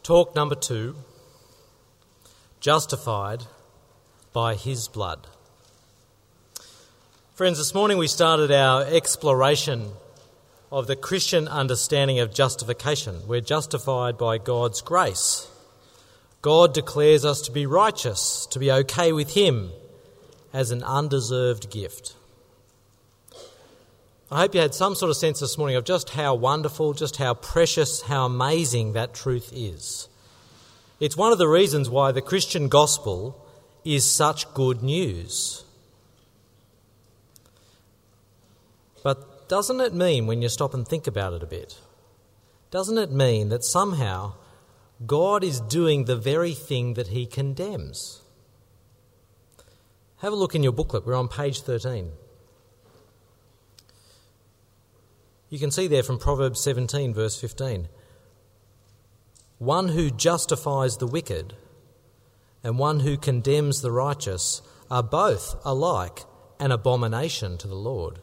Talk number 2, justified by his blood. Friends, this morning we started our exploration of the Christian understanding of justification. We're justified by God's grace. God declares us to be righteous, to be okay with him as an undeserved gift. I hope you had some sort of sense this morning of just how wonderful, just how precious, how amazing that truth is. It's one of the reasons why the Christian gospel is such good news. But doesn't it mean, when you stop and think about it a bit, doesn't it mean that somehow God is doing the very thing that he condemns? Have a look in your booklet. We're on page 13. You can see there from Proverbs 17, verse 15. One who justifies the wicked and one who condemns the righteous are both alike an abomination to the Lord.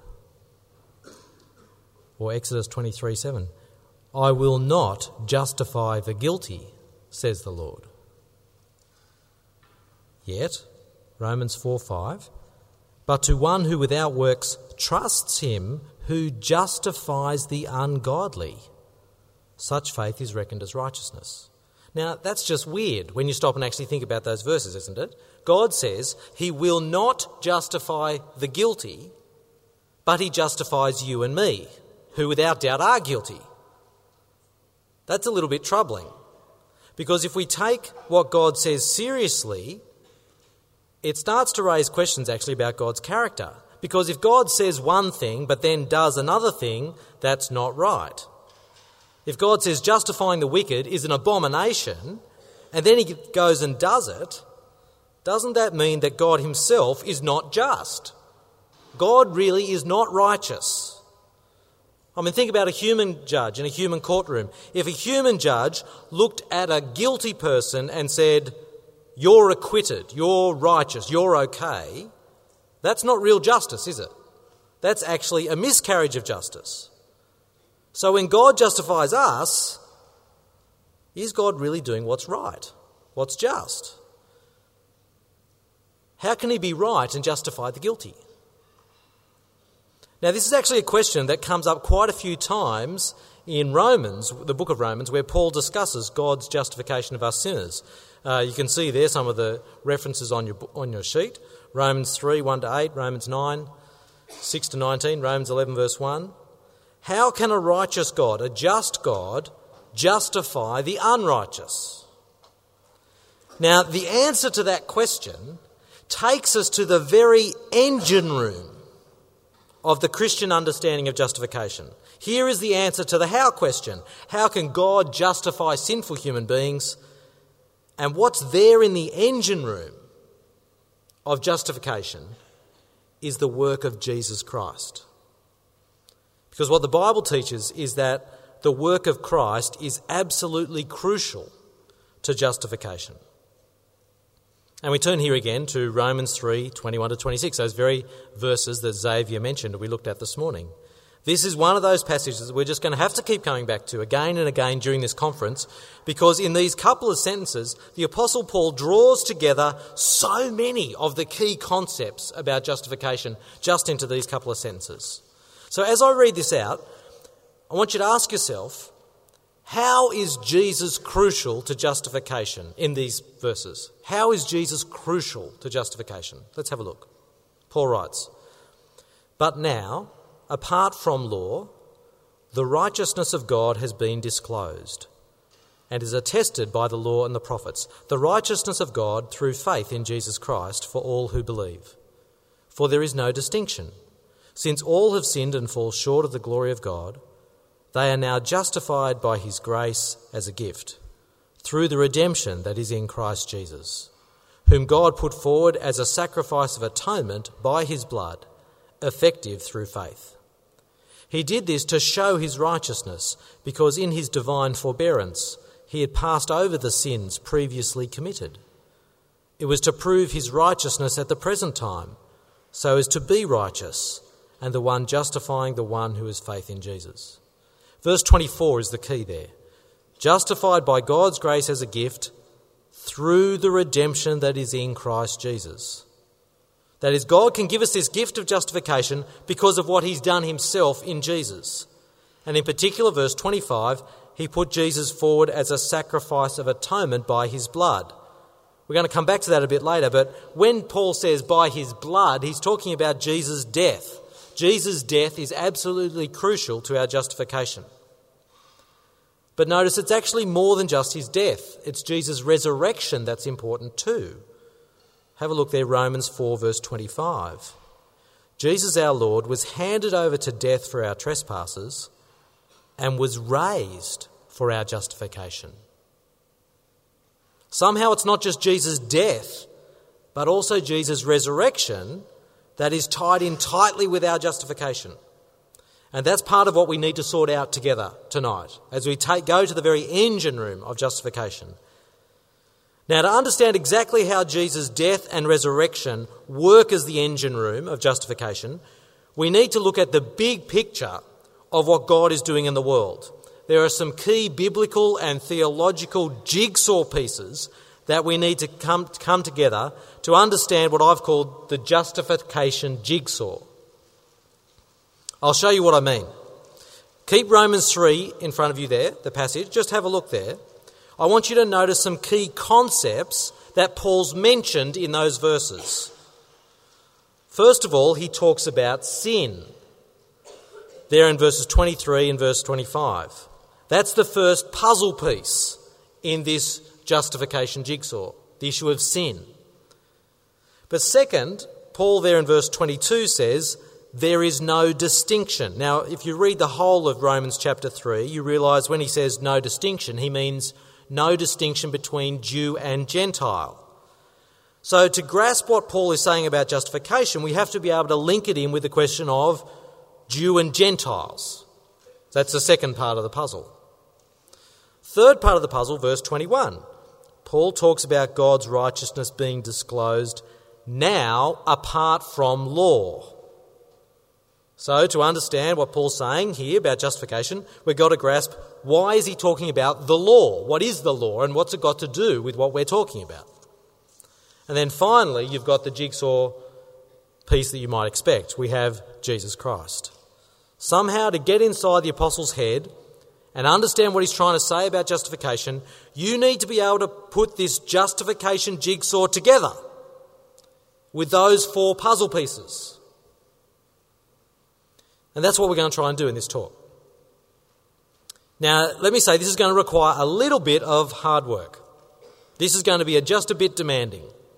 Or Exodus 23:7. I will not justify the guilty, says the Lord. Yet, Romans 4:5, but to one who without works trusts him who justifies the ungodly, such faith is reckoned as righteousness. Now, that's just weird when you stop and actually think about those verses, isn't it? God says he will not justify the guilty, but he justifies you and me, who without doubt are guilty. That's a little bit troubling, because if we take what God says seriously, it starts to raise questions actually about God's character. Because if God says one thing but then does another thing, that's not right. If God says justifying the wicked is an abomination and then he goes and does it, doesn't that mean that God himself is not just? God really is not righteous. I mean, think about a human judge in a human courtroom. If a human judge looked at a guilty person and said, you're acquitted, you're righteous, you're okay, that's not real justice, is it? That's actually a miscarriage of justice. So when God justifies us, is God really doing what's right, what's just? How can he be right and justify the guilty? Now, this is actually a question that comes up quite a few times in Romans, the book of Romans, where Paul discusses God's justification of us sinners. You can see there some of the references on your sheet. Romans 3, 1-8, Romans 9, 6-19, Romans 11, verse 1. How can a righteous God, a just God, justify the unrighteous? Now, the answer to that question takes us to the very engine room of the Christian understanding of justification. Here is the answer to the how question. How can God justify sinful human beings? And what's there in the engine room of justification is the work of Jesus Christ. Because what the Bible teaches is that the work of Christ is absolutely crucial to justification. And we turn here again to Romans 3, 21-26, those very verses that Xavier mentioned we looked at this morning. This is one of those passages that we're just going to have to keep coming back to again and again during this conference, because in these couple of sentences, the Apostle Paul draws together so many of the key concepts about justification just into these couple of sentences. So as I read this out, I want you to ask yourself, how is Jesus crucial to justification in these verses? How is Jesus crucial to justification? Let's have a look. Paul writes, but now, apart from law, the righteousness of God has been disclosed and is attested by the law and the prophets, the righteousness of God through faith in Jesus Christ for all who believe. For there is no distinction. Since all have sinned and fall short of the glory of God, they are now justified by his grace as a gift, through the redemption that is in Christ Jesus, whom God put forward as a sacrifice of atonement by his blood, effective through faith. He did this to show his righteousness, because in his divine forbearance he had passed over the sins previously committed. It was to prove his righteousness at the present time, so as to be righteous, and the one justifying the one who has faith in Jesus. Verse 24 is the key there. justified by God's grace as a gift through the redemption that is in Christ Jesus. That is, God can give us this gift of justification because of what he's done himself in Jesus. And in particular, verse 25, he put Jesus forward as a sacrifice of atonement by his blood. We're going to come back to that a bit later, but when Paul says by his blood, he's talking about Jesus' death. Jesus' death is absolutely crucial to our justification. But notice it's actually more than just his death. It's Jesus' resurrection that's important too. Have a look there, Romans 4 verse 25. Jesus our Lord was handed over to death for our trespasses and was raised for our justification. Somehow it's not just Jesus' death, but also Jesus' resurrection that is tied in tightly with our justification. And that's part of what we need to sort out together tonight as we go to the very engine room of justification. Now, to understand exactly how Jesus' death and resurrection work as the engine room of justification, we need to look at the big picture of what God is doing in the world. There are some key biblical and theological jigsaw pieces that we need to come together to understand what I've called the justification jigsaw. I'll show you what I mean. Keep Romans 3 in front of you there, the passage. Just have a look there. I want you to notice some key concepts that Paul's mentioned in those verses. First of all, he talks about sin. There in verses 23 and verse 25. That's the first puzzle piece in this justification jigsaw, the issue of sin. But second, Paul there in verse 22 says, there is no distinction. Now, if you read the whole of Romans chapter 3, you realise when he says no distinction, he means no distinction between Jew and Gentile. So to grasp what Paul is saying about justification, we have to be able to link it in with the question of Jew and Gentiles. That's the second part of the puzzle. Third part of the puzzle, verse 21. Paul talks about God's righteousness being disclosed now apart from law. So to understand what Paul's saying here about justification, we've got to grasp why is he talking about the law? What is the law and what's it got to do with what we're talking about? And then finally, you've got the jigsaw piece that you might expect. We have Jesus Christ. Somehow to get inside the apostle's head and understand what he's trying to say about justification, you need to be able to put this justification jigsaw together with those four puzzle pieces. And that's what we're going to try and do in this talk. Now, let me say this is going to require a little bit of hard work. This is going to be just a bit demanding.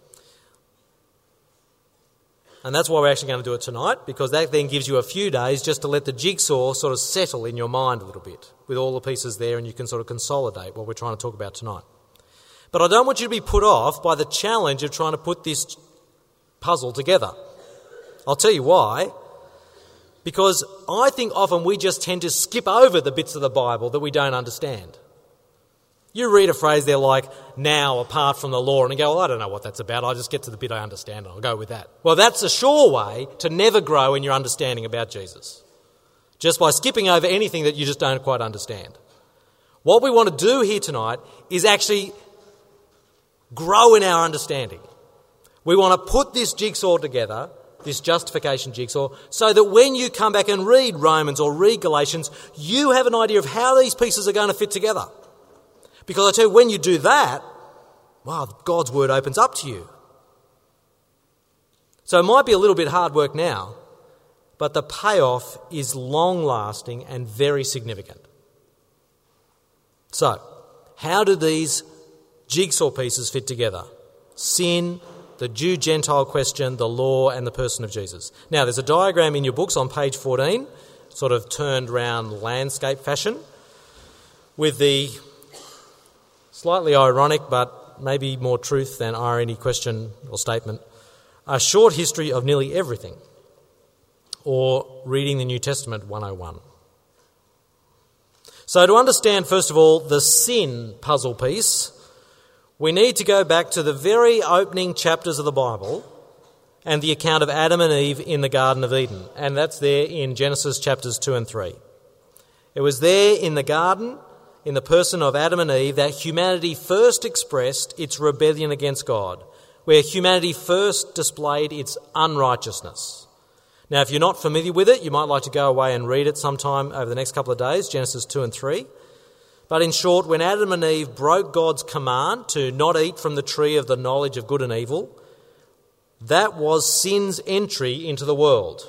And that's why we're actually going to do it tonight, because that then gives you a few days just to let the jigsaw sort of settle in your mind a little bit with all the pieces there, and you can sort of consolidate what we're trying to talk about tonight. But I don't want you to be put off by the challenge of trying to put this puzzle together. I'll tell you why. Because I think often we just tend to skip over the bits of the Bible that we don't understand. You read a phrase there like, now apart from the law, and you go, well, I don't know what that's about. I'll just get to the bit I understand and I'll go with that. Well, that's a sure way to never grow in your understanding about Jesus. Just by skipping over anything that you just don't quite understand. What we want to do here tonight is actually grow in our understanding. We want to put this jigsaw together, this justification jigsaw, so that when you come back and read Romans or read Galatians, you have an idea of how these pieces are going to fit together. Because I tell you, when you do that, wow, God's word opens up to you. So it might be a little bit hard work now, but the payoff is long-lasting and very significant. So, how do these jigsaw pieces fit together? Sin, the Jew-Gentile question, the law, and the person of Jesus. Now, there's a diagram in your books on page 14, sort of turned round landscape fashion, with the slightly ironic, but maybe more truth than irony question or statement, a short history of nearly everything, or reading the New Testament 101. So to understand, first of all, the sin puzzle piece, we need to go back to the very opening chapters of the Bible and the account of Adam and Eve in the Garden of Eden. And that's there in Genesis chapters 2 and 3. It was there in the garden, in the person of Adam and Eve that humanity first expressed its rebellion against God, where humanity first displayed its unrighteousness. Now, if you're not familiar with it, you might like to go away and read it sometime over the next couple of days, Genesis 2 and 3. But in short, when Adam and Eve broke God's command to not eat from the tree of the knowledge of good and evil, that was sin's entry into the world.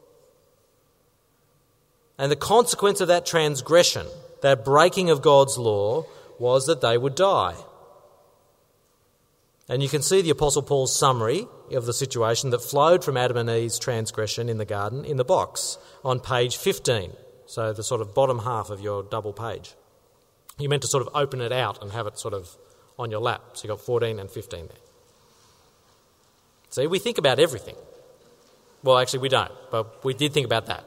And the consequence of that transgression, that breaking of God's law, was that they would die. And you can see the Apostle Paul's summary of the situation that flowed from Adam and Eve's transgression in the garden in the box on page 15, so the sort of bottom half of your double page. You meant to sort of open it out and have it sort of on your lap, so you've got 14 and 15 there. See, we think about everything. Well, actually we don't, but we did think about that.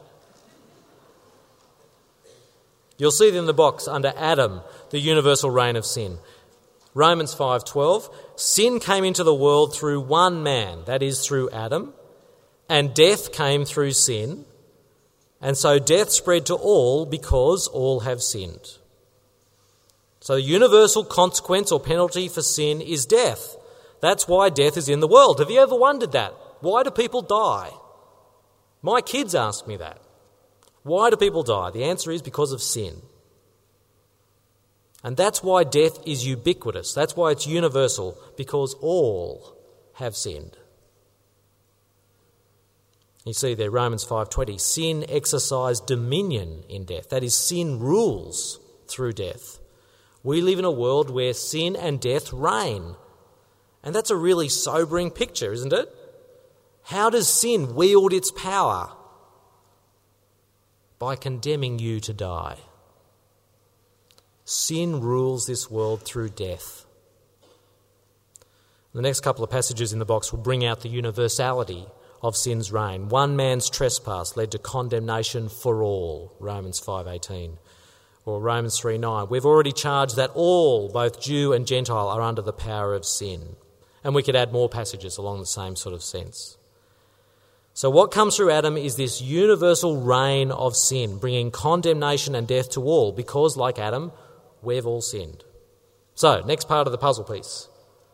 You'll see it in the box under Adam, the universal reign of sin. Romans 5:12, sin came into the world through one man, that is through Adam, and death came through sin, and so death spread to all because all have sinned. So the universal consequence or penalty for sin is death. That's why death is in the world. Have you ever wondered that? Why do people die? My kids ask me that. Why do people die? The answer is because of sin. And that's why death is ubiquitous. That's why it's universal, because all have sinned. You see there, Romans 5:20, sin exercised dominion in death. That is, sin rules through death. We live in a world where sin and death reign. And that's a really sobering picture, isn't it? How does sin wield its power? By condemning you to die. Sin rules this world through death. The next couple of passages in the box will bring out the universality of sin's reign. One man's trespass led to condemnation for all, Romans 5:18. Or Romans 3:9. We've already charged that all, both Jew and Gentile, are under the power of sin. And we could add more passages along the same sort of sense. So what comes through Adam is this universal reign of sin, bringing condemnation and death to all, because, like Adam, we've all sinned. So, next part of the puzzle piece.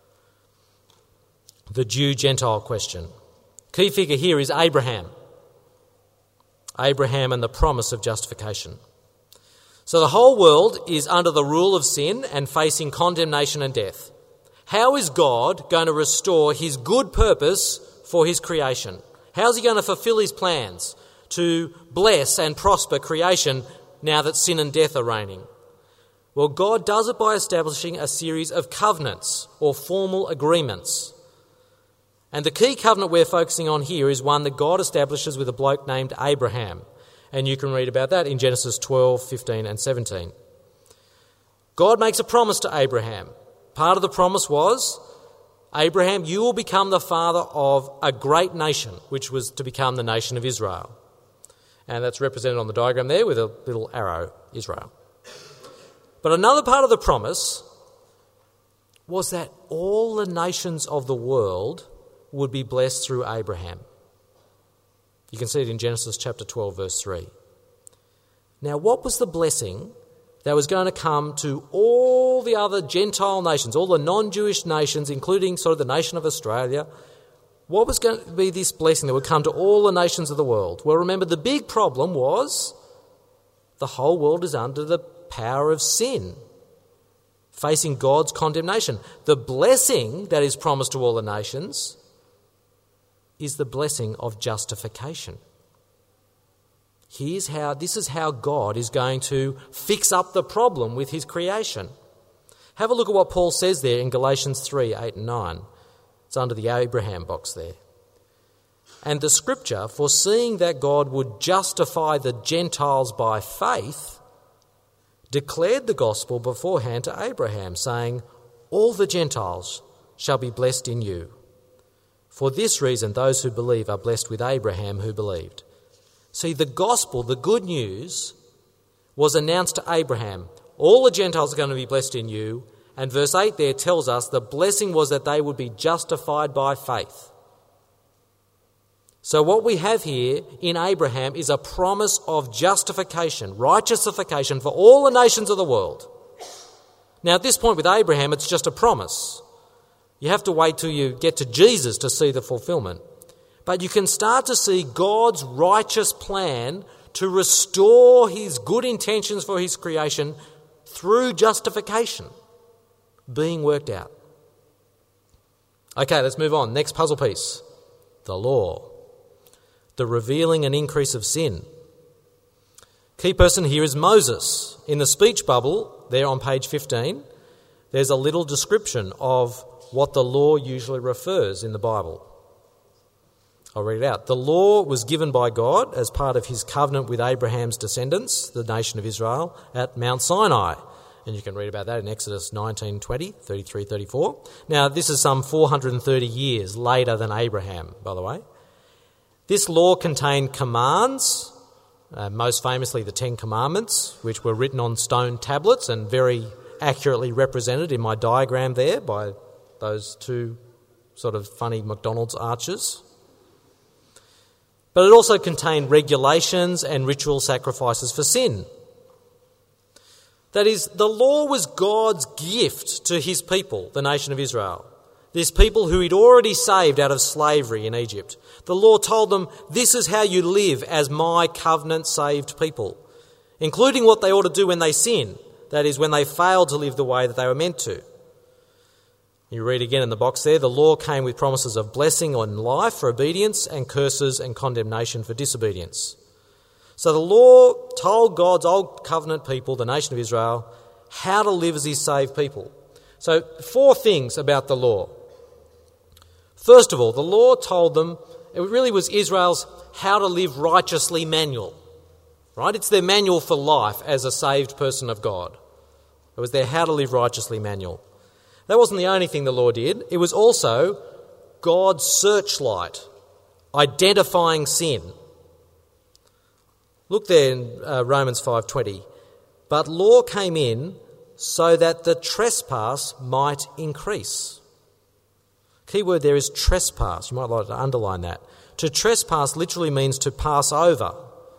The Jew-Gentile question. Key figure here is Abraham. Abraham and the promise of justification. So the whole world is under the rule of sin and facing condemnation and death. How is God going to restore his good purpose for his creation? How's he going to fulfill his plans to bless and prosper creation now that sin and death are reigning? Well, God does it by establishing a series of covenants or formal agreements. And the key covenant we're focusing on here is one that God establishes with a bloke named Abraham. And you can read about that in Genesis 12, 15 and 17. God makes a promise to Abraham. Part of the promise was, Abraham, you will become the father of a great nation, which was to become the nation of Israel. And that's represented on the diagram there with a little arrow, Israel. But another part of the promise was that all the nations of the world would be blessed through Abraham. You can see it in Genesis chapter 12, verse 3. Now, what was the blessing that was going to come to all the other Gentile nations, all the non-Jewish nations, including sort of the nation of Australia? What was going to be this blessing that would come to all the nations of the world? Well, remember, the big problem was the whole world is under the power of sin, facing God's condemnation. The blessing that is promised to all the nations is the blessing of justification. This is how God is going to fix up the problem with his creation. Have a look at what Paul says there in Galatians 3, 8 and 9. It's under the Abraham box there. And the scripture, foreseeing that God would justify the Gentiles by faith, declared the gospel beforehand to Abraham, saying, all the Gentiles shall be blessed in you. For this reason, those who believe are blessed with Abraham who believed. See, the gospel, the good news, was announced to Abraham. All the Gentiles are going to be blessed in you. And verse 8 there tells us the blessing was that they would be justified by faith. So what we have here in Abraham is a promise of justification, righteousification for all the nations of the world. Now, at this point with Abraham, it's just a promise. You have to wait till you get to Jesus to see the fulfillment. But you can start to see God's righteous plan to restore his good intentions for his creation through justification being worked out. Okay, let's move on. Next puzzle piece. The law. The revealing and increase of sin. Key person here is Moses. In the speech bubble, there on page 15, there's a little description of what the law usually refers in the Bible. I'll read it out. The law was given by God as part of his covenant with Abraham's descendants, the nation of Israel, at Mount Sinai. And you can read about that in Exodus 19:20, 33, 34. Now, this is some 430 years later than Abraham, by the way. This law contained commands, most famously the Ten Commandments, which were written on stone tablets and very accurately represented in my diagram there by those two sort of funny McDonald's arches. But it also contained regulations and ritual sacrifices for sin. That is, the law was God's gift to his people, the nation of Israel. This people who he'd already saved out of slavery in Egypt. The law told them, this is how you live as my covenant-saved people, including what they ought to do when they sin, that is, when they fail to live the way that they were meant to. You read again in the box there, the law came with promises of blessing on life for obedience and curses and condemnation for disobedience. So the law told God's old covenant people, the nation of Israel, how to live as his saved people. So 4 things about the law. First of all, the law told them, it really was Israel's how to live righteously manual. Right? It's their manual for life as a saved person of God. It was their how to live righteously manual. That wasn't the only thing the law did. It was also God's searchlight, identifying sin. Look there in Romans 5:20. But law came in so that the trespass might increase. Key word there is trespass. You might like to underline that. To trespass literally means to pass over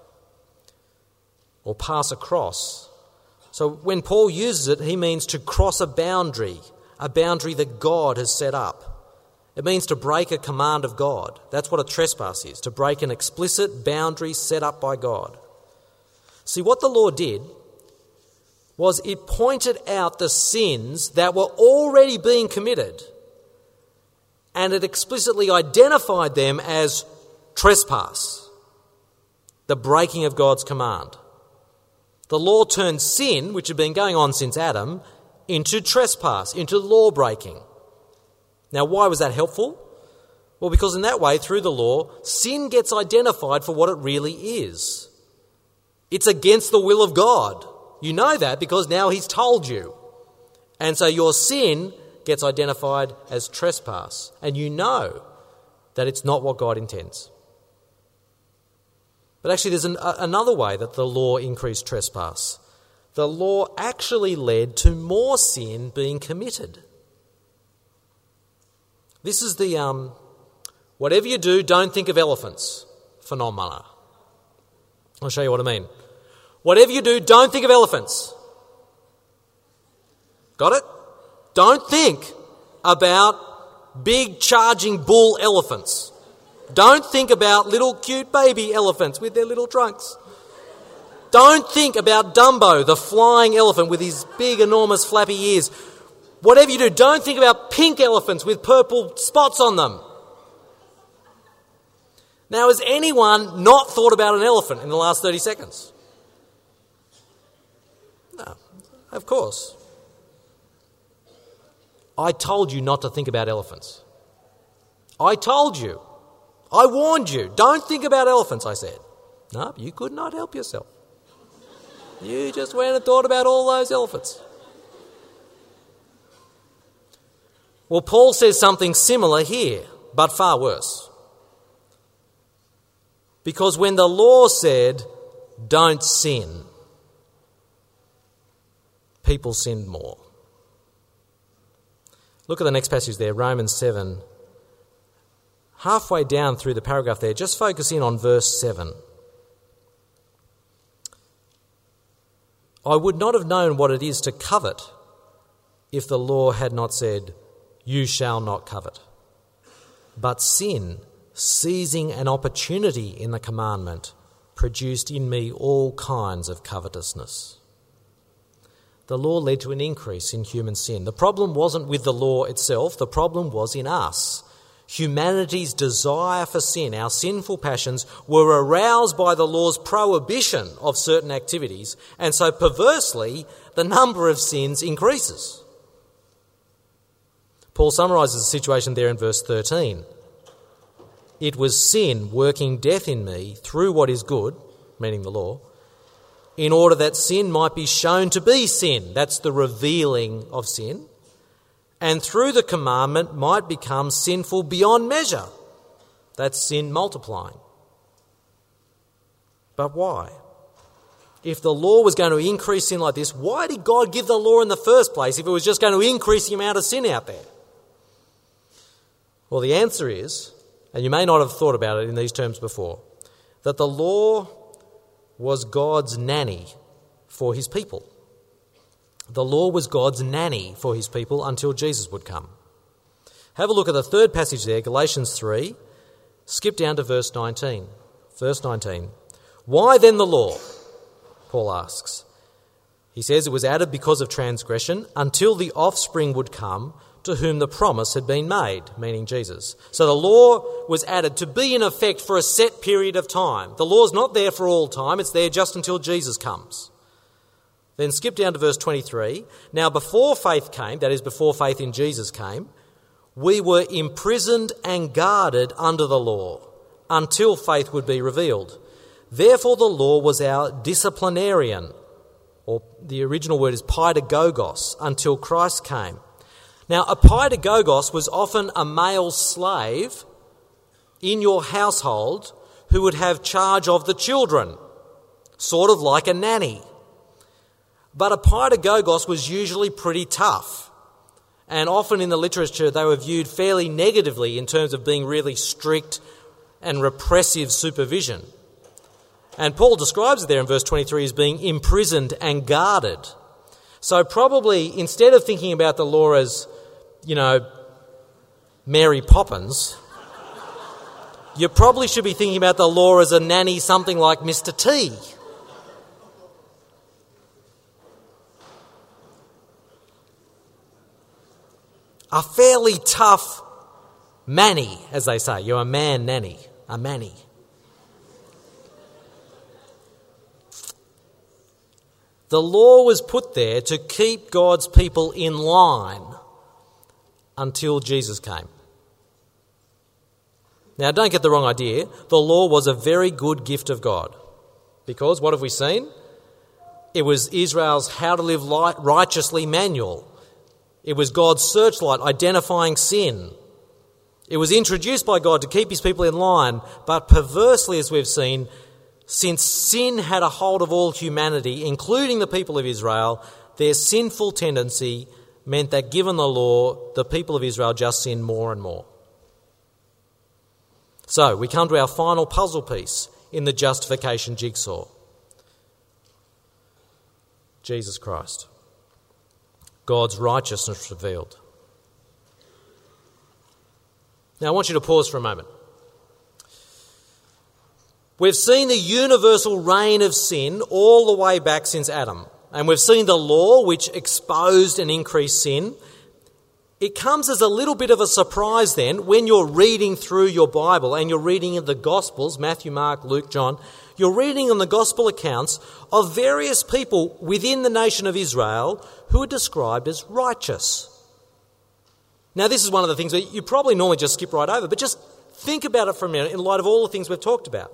or pass across. So when Paul uses it, he means to cross a boundary that God has set up. It means to break a command of God. That's what a trespass is, to break an explicit boundary set up by God. See, what the law did was it pointed out the sins that were already being committed, and it explicitly identified them as trespass, the breaking of God's command. The law turned sin, which had been going on since Adam, into trespass, into law breaking. Now, why was that helpful? Well, because in that way, through the law, sin gets identified for what it really is. It's against the will of God. You know that because now he's told you. And so your sin gets identified as trespass, and you know that it's not what God intends. But actually there's another way that the law increased trespass. The law actually led to more sin being committed. This is the whatever you do, don't think of elephants phenomena. I'll show you what I mean. Whatever you do, don't think of elephants. Got it? Don't think about big charging bull elephants. Don't think about little cute baby elephants with their little trunks. Don't think about Dumbo, the flying elephant with his big, enormous, flappy ears. Whatever you do, don't think about pink elephants with purple spots on them. Now, has anyone not thought about an elephant in the last 30 seconds? No, of course. I told you not to think about elephants. I told you. I warned you. Don't think about elephants, I said. No, you could not help yourself. You just went and thought about all those elephants. Well, Paul says something similar here, but far worse. Because when the law said, don't sin, people sinned more. Look at the next passage there, Romans 7. Halfway down through the paragraph there, just focus in on verse 7. I would not have known what it is to covet if the law had not said, "You shall not covet." But sin, seizing an opportunity in the commandment, produced in me all kinds of covetousness. The law led to an increase in human sin. The problem wasn't with the law itself, the problem was in us. Humanity's desire for sin, our sinful passions, were aroused by the law's prohibition of certain activities, and so perversely, the number of sins increases. Paul summarises the situation there in verse 13. It was sin working death in me through what is good, meaning the law, in order that sin might be shown to be sin. That's the revealing of sin. And through the commandment might become sinful beyond measure. That's sin multiplying. But why? If the law was going to increase sin like this, why did God give the law in the first place if it was just going to increase the amount of sin out there? Well, the answer is, and you may not have thought about it in these terms before, that the law was God's nanny for his people. The law was God's nanny for his people until Jesus would come. Have a look at the third passage there, Galatians 3. Skip down to verse 19. Verse 19. Why then the law? Paul asks. He says it was added because of transgression until the offspring would come to whom the promise had been made, meaning Jesus. So the law was added to be in effect for a set period of time. The law's not there for all time, it's there just until Jesus comes. Then skip down to verse 23. Now before faith came, that is before faith in Jesus came, we were imprisoned and guarded under the law until faith would be revealed. Therefore the law was our disciplinarian, or the original word is paidagogos, until Christ came. Now, a paidagogos was often a male slave in your household who would have charge of the children, sort of like a nanny. But a paidagogos was usually pretty tough, and often in the literature they were viewed fairly negatively in terms of being really strict and repressive supervision. And Paul describes it there in verse 23 as being imprisoned and guarded. So probably instead of thinking about the law as, Mary Poppins, you probably should be thinking about the law as a nanny, something like Mr. T. A fairly tough manny, as they say. You're a man nanny, a manny. The law was put there to keep God's people in line until Jesus came. Now, don't get the wrong idea. The law was a very good gift of God. Because, what have we seen? It was Israel's how to live righteously manual. It was God's searchlight identifying sin. It was introduced by God to keep his people in line, but perversely, as we've seen, since sin had a hold of all humanity, including the people of Israel, their sinful tendency meant that given the law, the people of Israel just sinned more and more. So, we come to our final puzzle piece in the justification jigsaw. Jesus Christ. God's righteousness revealed. Now, I want you to pause for a moment. We've seen the universal reign of sin all the way back since Adam. And we've seen the law which exposed and increased sin. It comes as a little bit of a surprise then when you're reading through your Bible and you're reading in the Gospels, Matthew, Mark, Luke, John, you're reading on the Gospel accounts of various people within the nation of Israel who are described as righteous. Now, this is one of the things that you probably normally just skip right over, but just think about it for a minute in light of all the things we've talked about.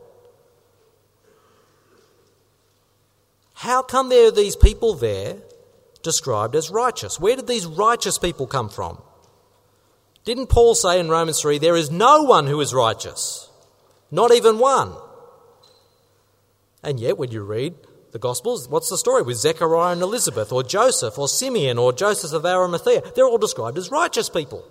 How come there are these people there described as righteous? Where did these righteous people come from? Didn't Paul say in Romans 3, there is no one who is righteous, not even one? And yet when you read the Gospels, what's the story with Zechariah and Elizabeth, or Joseph, or Simeon, or Joseph of Arimathea? They're all described as righteous people.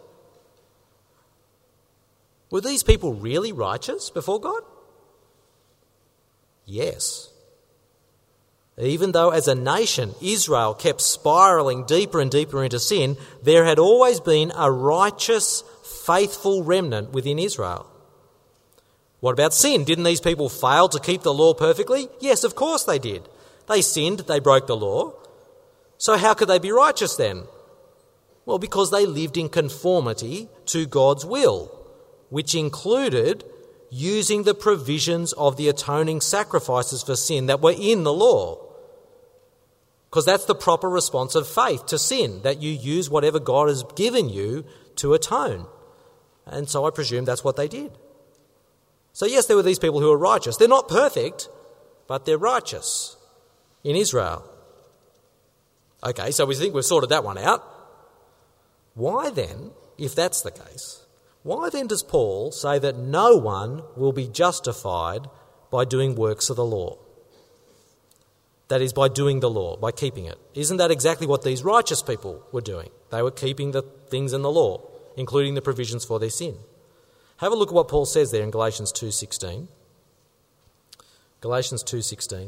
Were these people really righteous before God? Yes. Even though as a nation Israel kept spiralling deeper and deeper into sin, there had always been a righteous, faithful remnant within Israel. What about sin? Didn't these people fail to keep the law perfectly? Yes, of course they did. They sinned, they broke the law. So how could they be righteous then? Well, because they lived in conformity to God's will, which included using the provisions of the atoning sacrifices for sin that were in the law. Because that's the proper response of faith to sin, that you use whatever God has given you to atone. And so I presume that's what they did. So yes, there were these people who were righteous. They're not perfect, but they're righteous in Israel. Okay, so we think we've sorted that one out. Why then, if that's the case, why then does Paul say that no one will be justified by doing works of the law? That is, by doing the law, by keeping it. Isn't that exactly what these righteous people were doing? They were keeping the things in the law, including the provisions for their sin. Have a look at what Paul says there in Galatians 2:16. Galatians 2:16.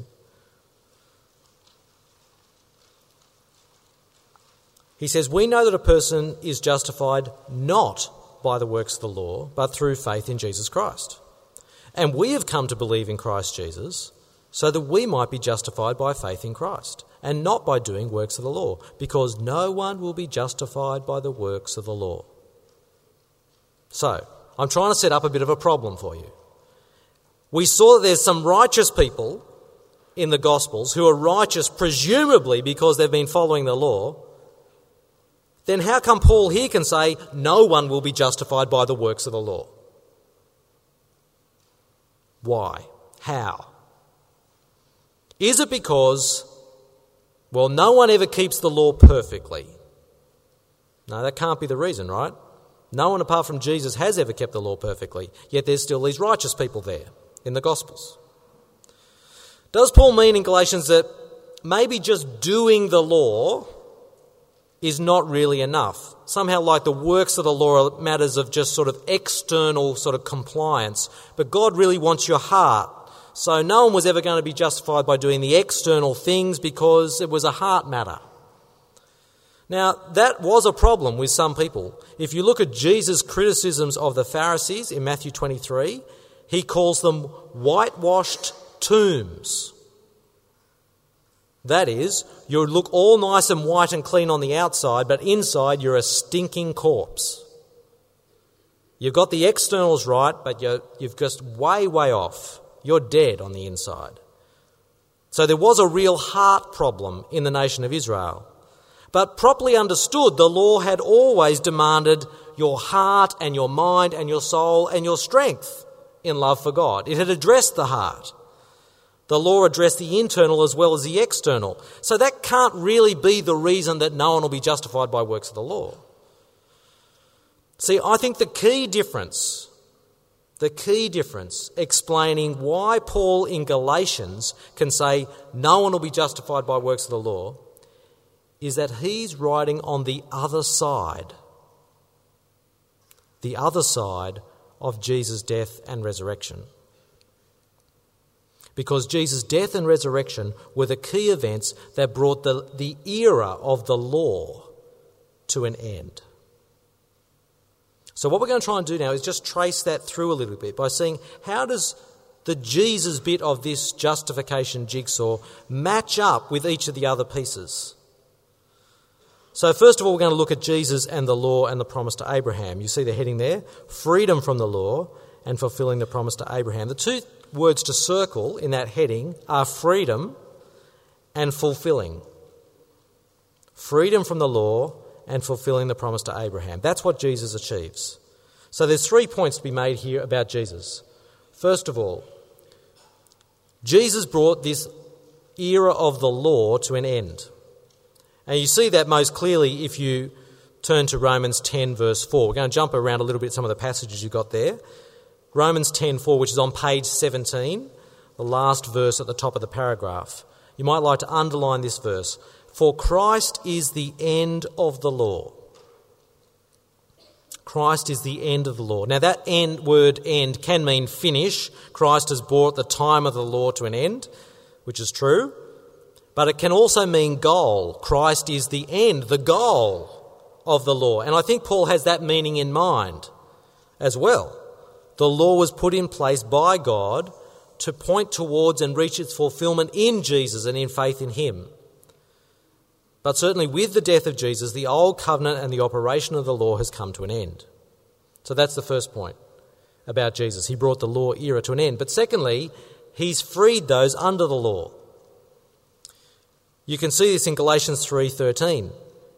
He says, "We know that a person is justified not by the works of the law, but through faith in Jesus Christ. And we have come to believe in Christ Jesus, so that we might be justified by faith in Christ, and not by doing works of the law, because no one will be justified by the works of the law." So, I'm trying to set up a bit of a problem for you. We saw that there's some righteous people in the Gospels who are righteous presumably because they've been following the law. Then how come Paul here can say no one will be justified by the works of the law? Why? How? Is it because, well, no one ever keeps the law perfectly? No, that can't be the reason, right? No one apart from Jesus has ever kept the law perfectly, yet there's still these righteous people there in the Gospels. Does Paul mean in Galatians that maybe just doing the law is not really enough? Somehow like the works of the law are matters of just sort of external sort of compliance, but God really wants your heart. So no one was ever going to be justified by doing the external things because it was a heart matter. Now, that was a problem with some people. If you look at Jesus' criticisms of the Pharisees in Matthew 23, he calls them whitewashed tombs. That is, you look all nice and white and clean on the outside, but inside you're a stinking corpse. You've got the externals right, but you've just way off. You're dead on the inside. So there was a real heart problem in the nation of Israel. But properly understood, the law had always demanded your heart and your mind and your soul and your strength in love for God. It had addressed the heart. The law addressed the internal as well as the external. So that can't really be the reason that no one will be justified by works of the law. See, I think the key difference explaining why Paul in Galatians can say no one will be justified by works of the law is that he's writing on the other side of Jesus' death and resurrection. Because Jesus' death and resurrection were the key events that brought the era of the law to an end. So what we're going to try and do now is just trace that through a little bit by seeing how does the Jesus bit of this justification jigsaw match up with each of the other pieces. So first of all, we're going to look at Jesus and the law and the promise to Abraham. You see the heading there, freedom from the law and fulfilling the promise to Abraham. The two words to circle in that heading are freedom and fulfilling. Freedom from the law and fulfilling the promise to Abraham. That's what Jesus achieves. So there's 3 points to be made here about Jesus. First of all, Jesus brought this era of the law to an end. And you see that most clearly if you turn to Romans 10 verse 4. We're going to jump around a little bit some of the passages you've got there. Romans 10:4, which is on page 17, the last verse at the top of the paragraph. You might like to underline this verse. For Christ is the end of the law. Christ is the end of the law. Now that word end can mean finish. Christ has brought the time of the law to an end, which is true. but it can also mean goal. Christ is the end, the goal of the law. And I think Paul has that meaning in mind as well. The law was put in place by God to point towards and reach its fulfilment in Jesus and in faith in him. But certainly with the death of Jesus, the old covenant and the operation of the law has come to an end. So that's the first point about Jesus. He brought the law era to an end. But secondly, he's freed those under the law. You can see this in Galatians 3:13.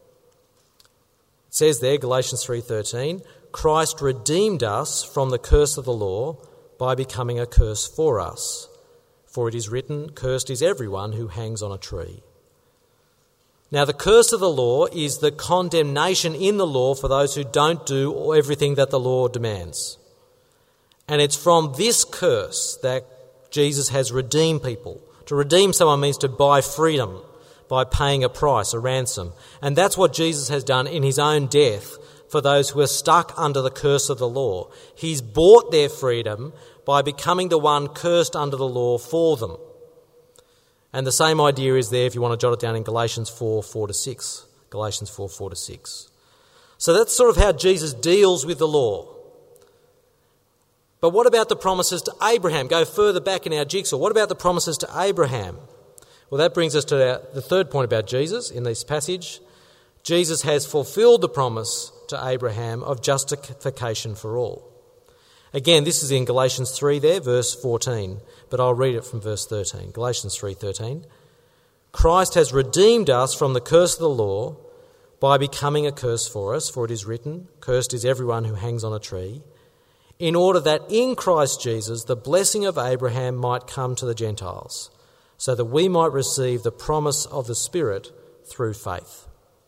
It says there, Galatians 3:13, Christ redeemed us from the curse of the law by becoming a curse for us. For it is written, cursed is everyone who hangs on a tree. Now, the curse of the law is the condemnation in the law for those who don't do everything that the law demands. And it's from this curse that Jesus has redeemed people. To redeem someone means to buy freedom by paying a price, a ransom. And that's what Jesus has done in his own death for those who are stuck under the curse of the law. He's bought their freedom by becoming the one cursed under the law for them. And the same idea is there if you want to jot it down in Galatians 4:4-6. Galatians 4:4-6. So that's sort of how Jesus deals with the law. But what about the promises to Abraham? Go further back in our jigsaw. What about the promises to Abraham? Well, that brings us to the third point about Jesus in this passage. Jesus has fulfilled the promise to Abraham of justification for all. Again, this is in Galatians 3 there, verse 14, but I'll read it from verse 13. Galatians 3:13. Christ has redeemed us from the curse of the law by becoming a curse for us, for it is written, cursed is everyone who hangs on a tree, in order that in Christ Jesus the blessing of Abraham might come to the Gentiles, so that we might receive the promise of the Spirit through faith.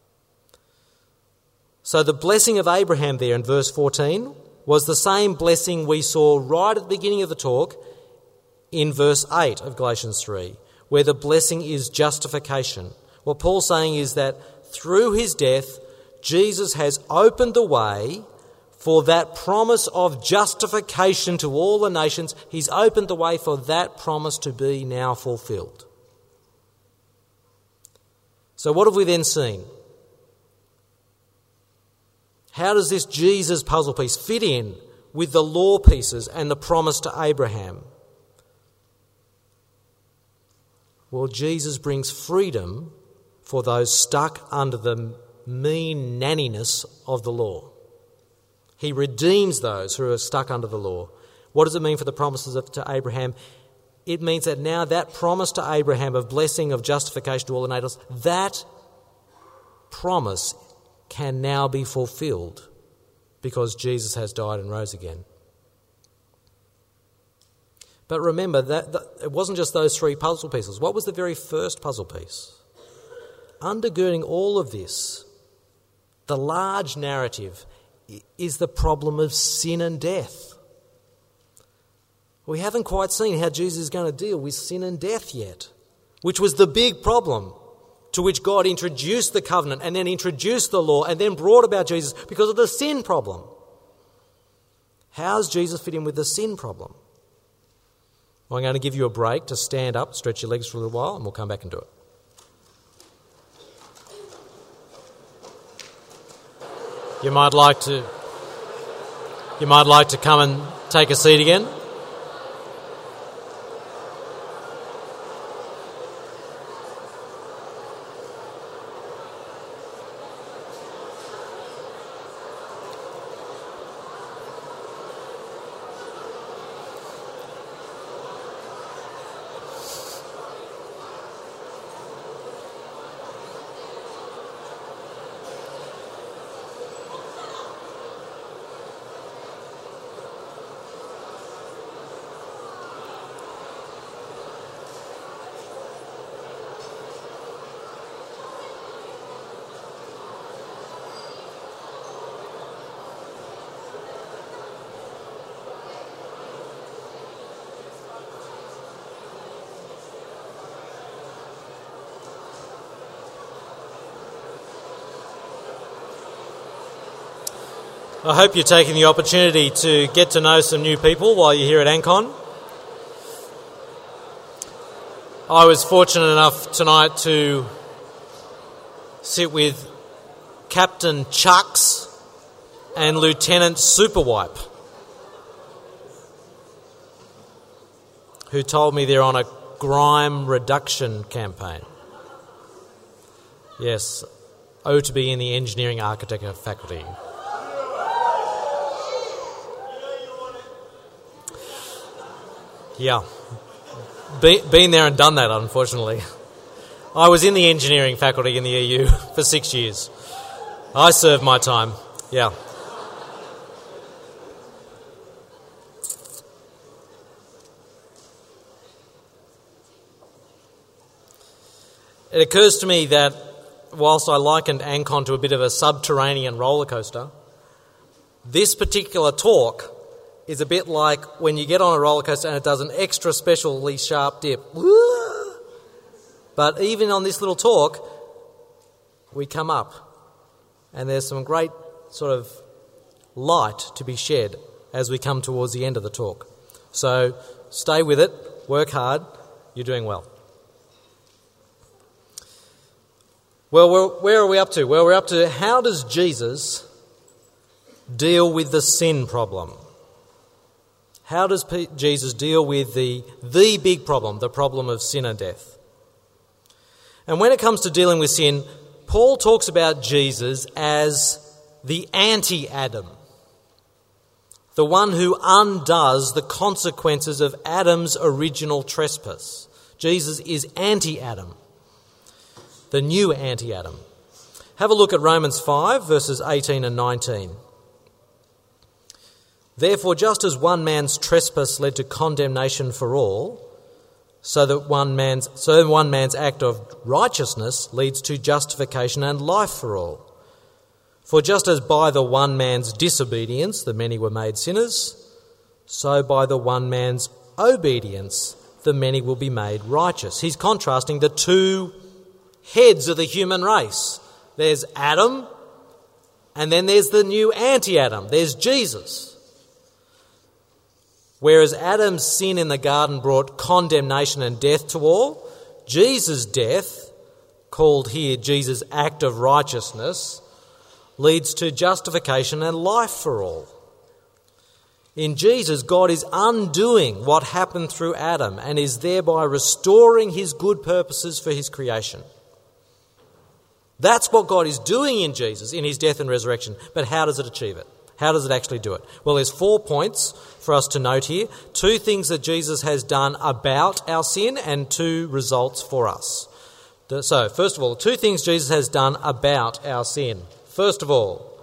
So the blessing of Abraham there in verse 14 was the same blessing we saw right at the beginning of the talk in verse 8 of Galatians 3, where the blessing is justification. What Paul's saying is that through his death, Jesus has opened the way for that promise of justification to all the nations. He's opened the way for that promise to be now fulfilled. So what have we then seen? How does this Jesus puzzle piece fit in with the law pieces and the promise to Abraham? Well, Jesus brings freedom for those stuck under the mean nanniness of the law. He redeems those who are stuck under the law. What does it mean for the promises to Abraham? It means that now that promise to Abraham of blessing, of justification to all the nations, that promise can now be fulfilled because Jesus has died and rose again. But remember, that it wasn't just those three puzzle pieces. What was the very first puzzle piece? Undergirding all of this, the large narrative, is the problem of sin and death. We haven't quite seen how Jesus is going to deal with sin and death yet, which was the big problem to which God introduced the covenant and then introduced the law and then brought about Jesus because of the sin problem. How does Jesus fit in with the sin problem? Well, I'm going to give you a break to stand up, stretch your legs for a little while, and we'll come back and do it. You might like to come and take a seat again. I hope you're taking the opportunity to get to know some new people while you're here at Ancon. I was fortunate enough tonight to sit with Captain Chucks and Lieutenant Superwipe, who told me they're on a grime reduction campaign. Yes, to be in the engineering architecture faculty. Yeah, been there and done that, unfortunately. I was in the engineering faculty in the EU for 6 years. I served my time, yeah. It occurs to me that whilst I likened Ancon to a bit of a subterranean roller coaster, this particular talk is a bit like when you get on a roller coaster and it does an extra specially sharp dip. But even on this little talk, we come up and there's some great sort of light to be shed as we come towards the end of the talk. So stay with it, work hard, you're doing well. Well, where are we up to? Well, we're up to how does Jesus deal with the sin problem? How does Jesus deal with the big problem, the problem of sin and death? And when it comes to dealing with sin, Paul talks about Jesus as the anti-Adam, the one who undoes the consequences of Adam's original trespass. Jesus is anti-Adam, the new anti-Adam. Have a look at Romans 5, verses 18 and 19. Therefore, just as one man's trespass led to condemnation for all, so one man's act of righteousness leads to justification and life for all. For just as by the one man's disobedience the many were made sinners, so by the one man's obedience the many will be made righteous. He's contrasting the two heads of the human race. There's Adam, and then there's the new anti-Adam. There's Jesus. Whereas Adam's sin in the garden brought condemnation and death to all, Jesus' death, called here Jesus' act of righteousness, leads to justification and life for all. In Jesus, God is undoing what happened through Adam and is thereby restoring his good purposes for his creation. That's what God is doing in Jesus, in his death and resurrection. But how does it achieve it? How does it actually do it? Well, there's 4 points for us to note here. 2 things that Jesus has done about our sin and 2 results for us. So, first of all, 2 things Jesus has done about our sin. First of all,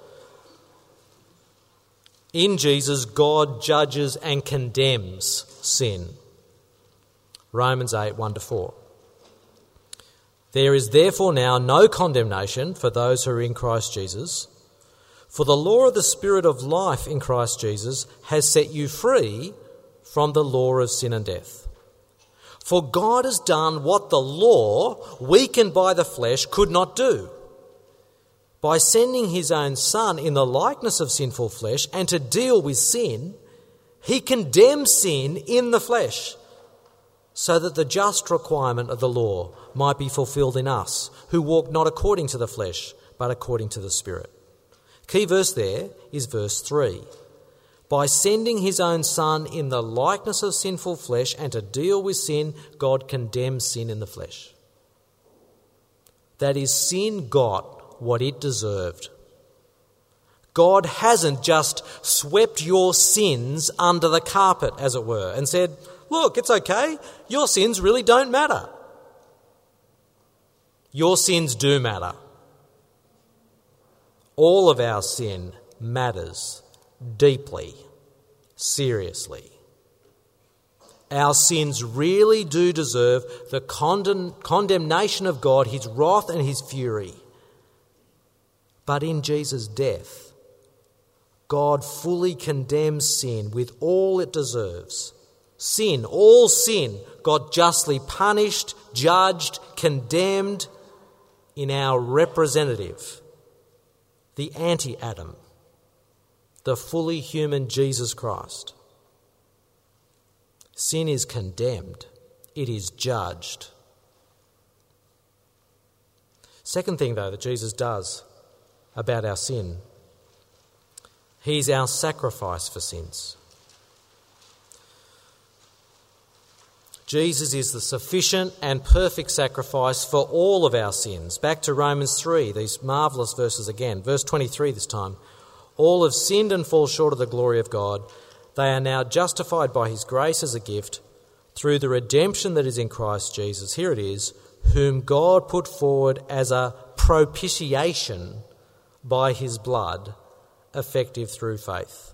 in Jesus, God judges and condemns sin. Romans 8, 1-4. There is therefore now no condemnation for those who are in Christ Jesus. For the law of the Spirit of life in Christ Jesus has set you free from the law of sin and death. For God has done what the law, weakened by the flesh, could not do. By sending his own Son in the likeness of sinful flesh and to deal with sin, he condemned sin in the flesh, so that the just requirement of the law might be fulfilled in us, who walk not according to the flesh, but according to the Spirit. Key verse there is verse 3. By sending his own Son in the likeness of sinful flesh and to deal with sin, God condemns sin in the flesh. That is, sin got what it deserved. God hasn't just swept your sins under the carpet, as it were, and said, look, it's okay, your sins really don't matter. Your sins do matter. All of our sin matters deeply, seriously. Our sins really do deserve the condemnation of God, his wrath and his fury. But in Jesus' death, God fully condemns sin with all it deserves. Sin, all sin, God justly punished, judged, condemned in our representative, the anti-Adam, the fully human Jesus Christ. Sin is condemned. It is judged. Second thing, though, that Jesus does about our sin, he's our sacrifice for sins. Jesus is the sufficient and perfect sacrifice for all of our sins. Back to Romans 3, these marvellous verses again. Verse 23 this time. All have sinned and fall short of the glory of God. They are now justified by his grace as a gift through the redemption that is in Christ Jesus. Here it is, whom God put forward as a propitiation by his blood, effective through faith.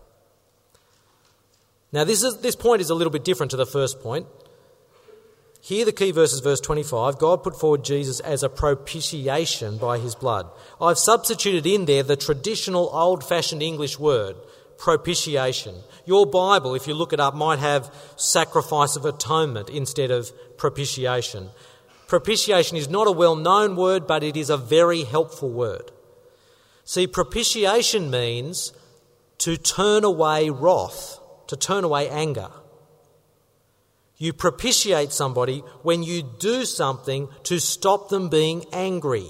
Now this point is a little bit different to the first point. Here the key verse is verse 25. God put forward Jesus as a propitiation by his blood. I've substituted in there the traditional old-fashioned English word, propitiation. Your Bible, if you look it up, might have sacrifice of atonement instead of propitiation. Propitiation is not a well-known word, but it is a very helpful word. See, propitiation means to turn away wrath, to turn away anger. You propitiate somebody when you do something to stop them being angry.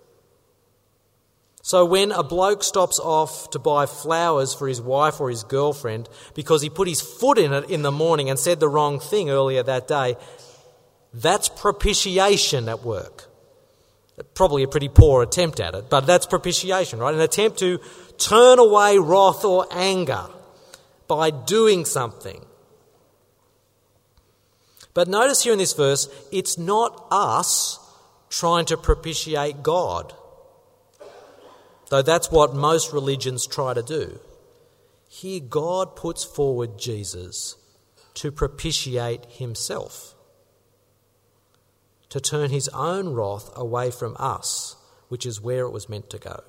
So when a bloke stops off to buy flowers for his wife or his girlfriend because he put his foot in it in the morning and said the wrong thing earlier that day, that's propitiation at work. Probably a pretty poor attempt at it, but that's propitiation, right? An attempt to turn away wrath or anger by doing something. But notice here in this verse, it's not us trying to propitiate God, though that's what most religions try to do. Here God puts forward Jesus to propitiate himself, to turn his own wrath away from us, which is where it was meant to go.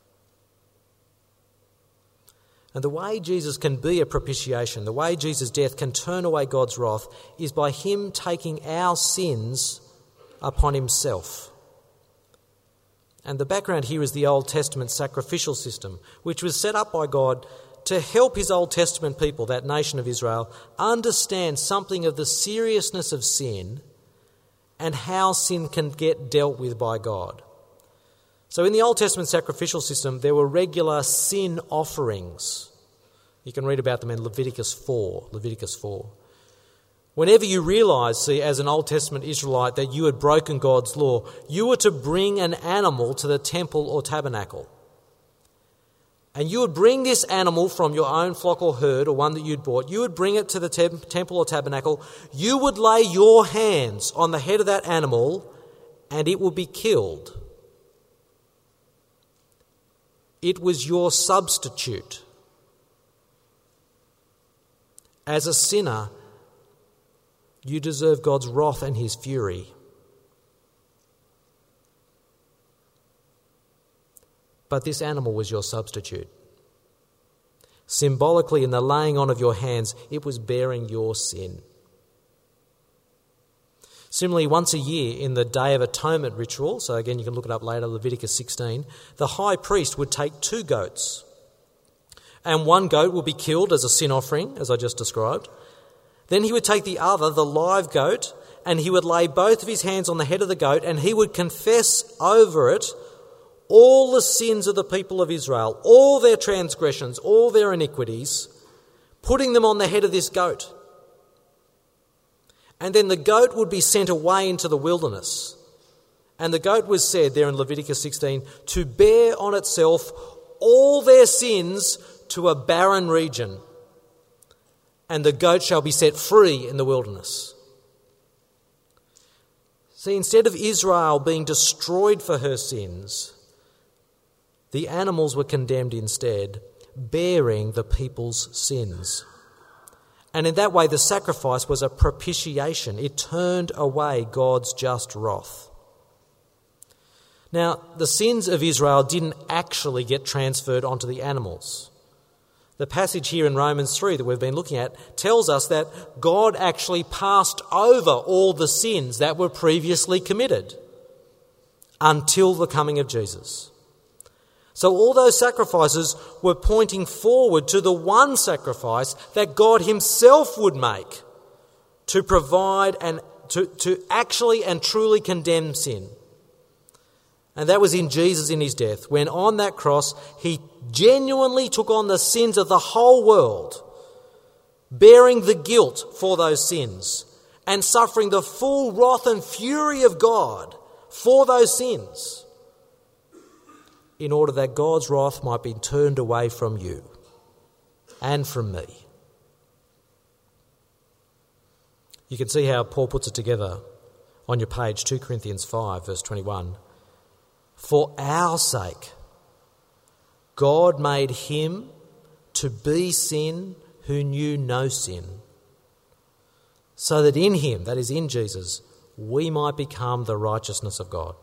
And the way Jesus can be a propitiation, the way Jesus' death can turn away God's wrath, is by him taking our sins upon himself. And the background here is the Old Testament sacrificial system, which was set up by God to help his Old Testament people, that nation of Israel, understand something of the seriousness of sin and how sin can get dealt with by God. So in the Old Testament sacrificial system, there were regular sin offerings. You can read about them in Leviticus 4. Whenever you realise, see, as an Old Testament Israelite, that you had broken God's law, you were to bring an animal to the temple or tabernacle. And you would bring this animal from your own flock or herd, or one that you'd bought. You would bring it to the temple or tabernacle. You would lay your hands on the head of that animal, and it would be killed. It was your substitute. As a sinner, you deserve God's wrath and his fury. But this animal was your substitute. Symbolically, in the laying on of your hands, it was bearing your sin. Similarly, once a year in the Day of Atonement ritual, so again you can look it up later, Leviticus 16, the high priest would take 2 goats. And one goat would be killed as a sin offering, as I just described. Then he would take the other, the live goat, and he would lay both of his hands on the head of the goat, and he would confess over it all the sins of the people of Israel, all their transgressions, all their iniquities, putting them on the head of this goat. And then the goat would be sent away into the wilderness. And the goat was said there in Leviticus 16 to bear on itself all their sins to a barren region. And the goat shall be set free in the wilderness. See, instead of Israel being destroyed for her sins, the animals were condemned instead, bearing the people's sins. And in that way, the sacrifice was a propitiation. It turned away God's just wrath. Now, the sins of Israel didn't actually get transferred onto the animals. The passage here in Romans 3 that we've been looking at tells us that God actually passed over all the sins that were previously committed until the coming of Jesus. So all those sacrifices were pointing forward to the one sacrifice that God himself would make to provide and to actually and truly condemn sin. And that was in Jesus in his death, when on that cross he genuinely took on the sins of the whole world, bearing the guilt for those sins and suffering the full wrath and fury of God for those sins, in order that God's wrath might be turned away from you and from me. You can see how Paul puts it together on your page, 2 Corinthians 5, verse 21. For our sake, God made him to be sin who knew no sin, so that in him, that is in Jesus, we might become the righteousness of God.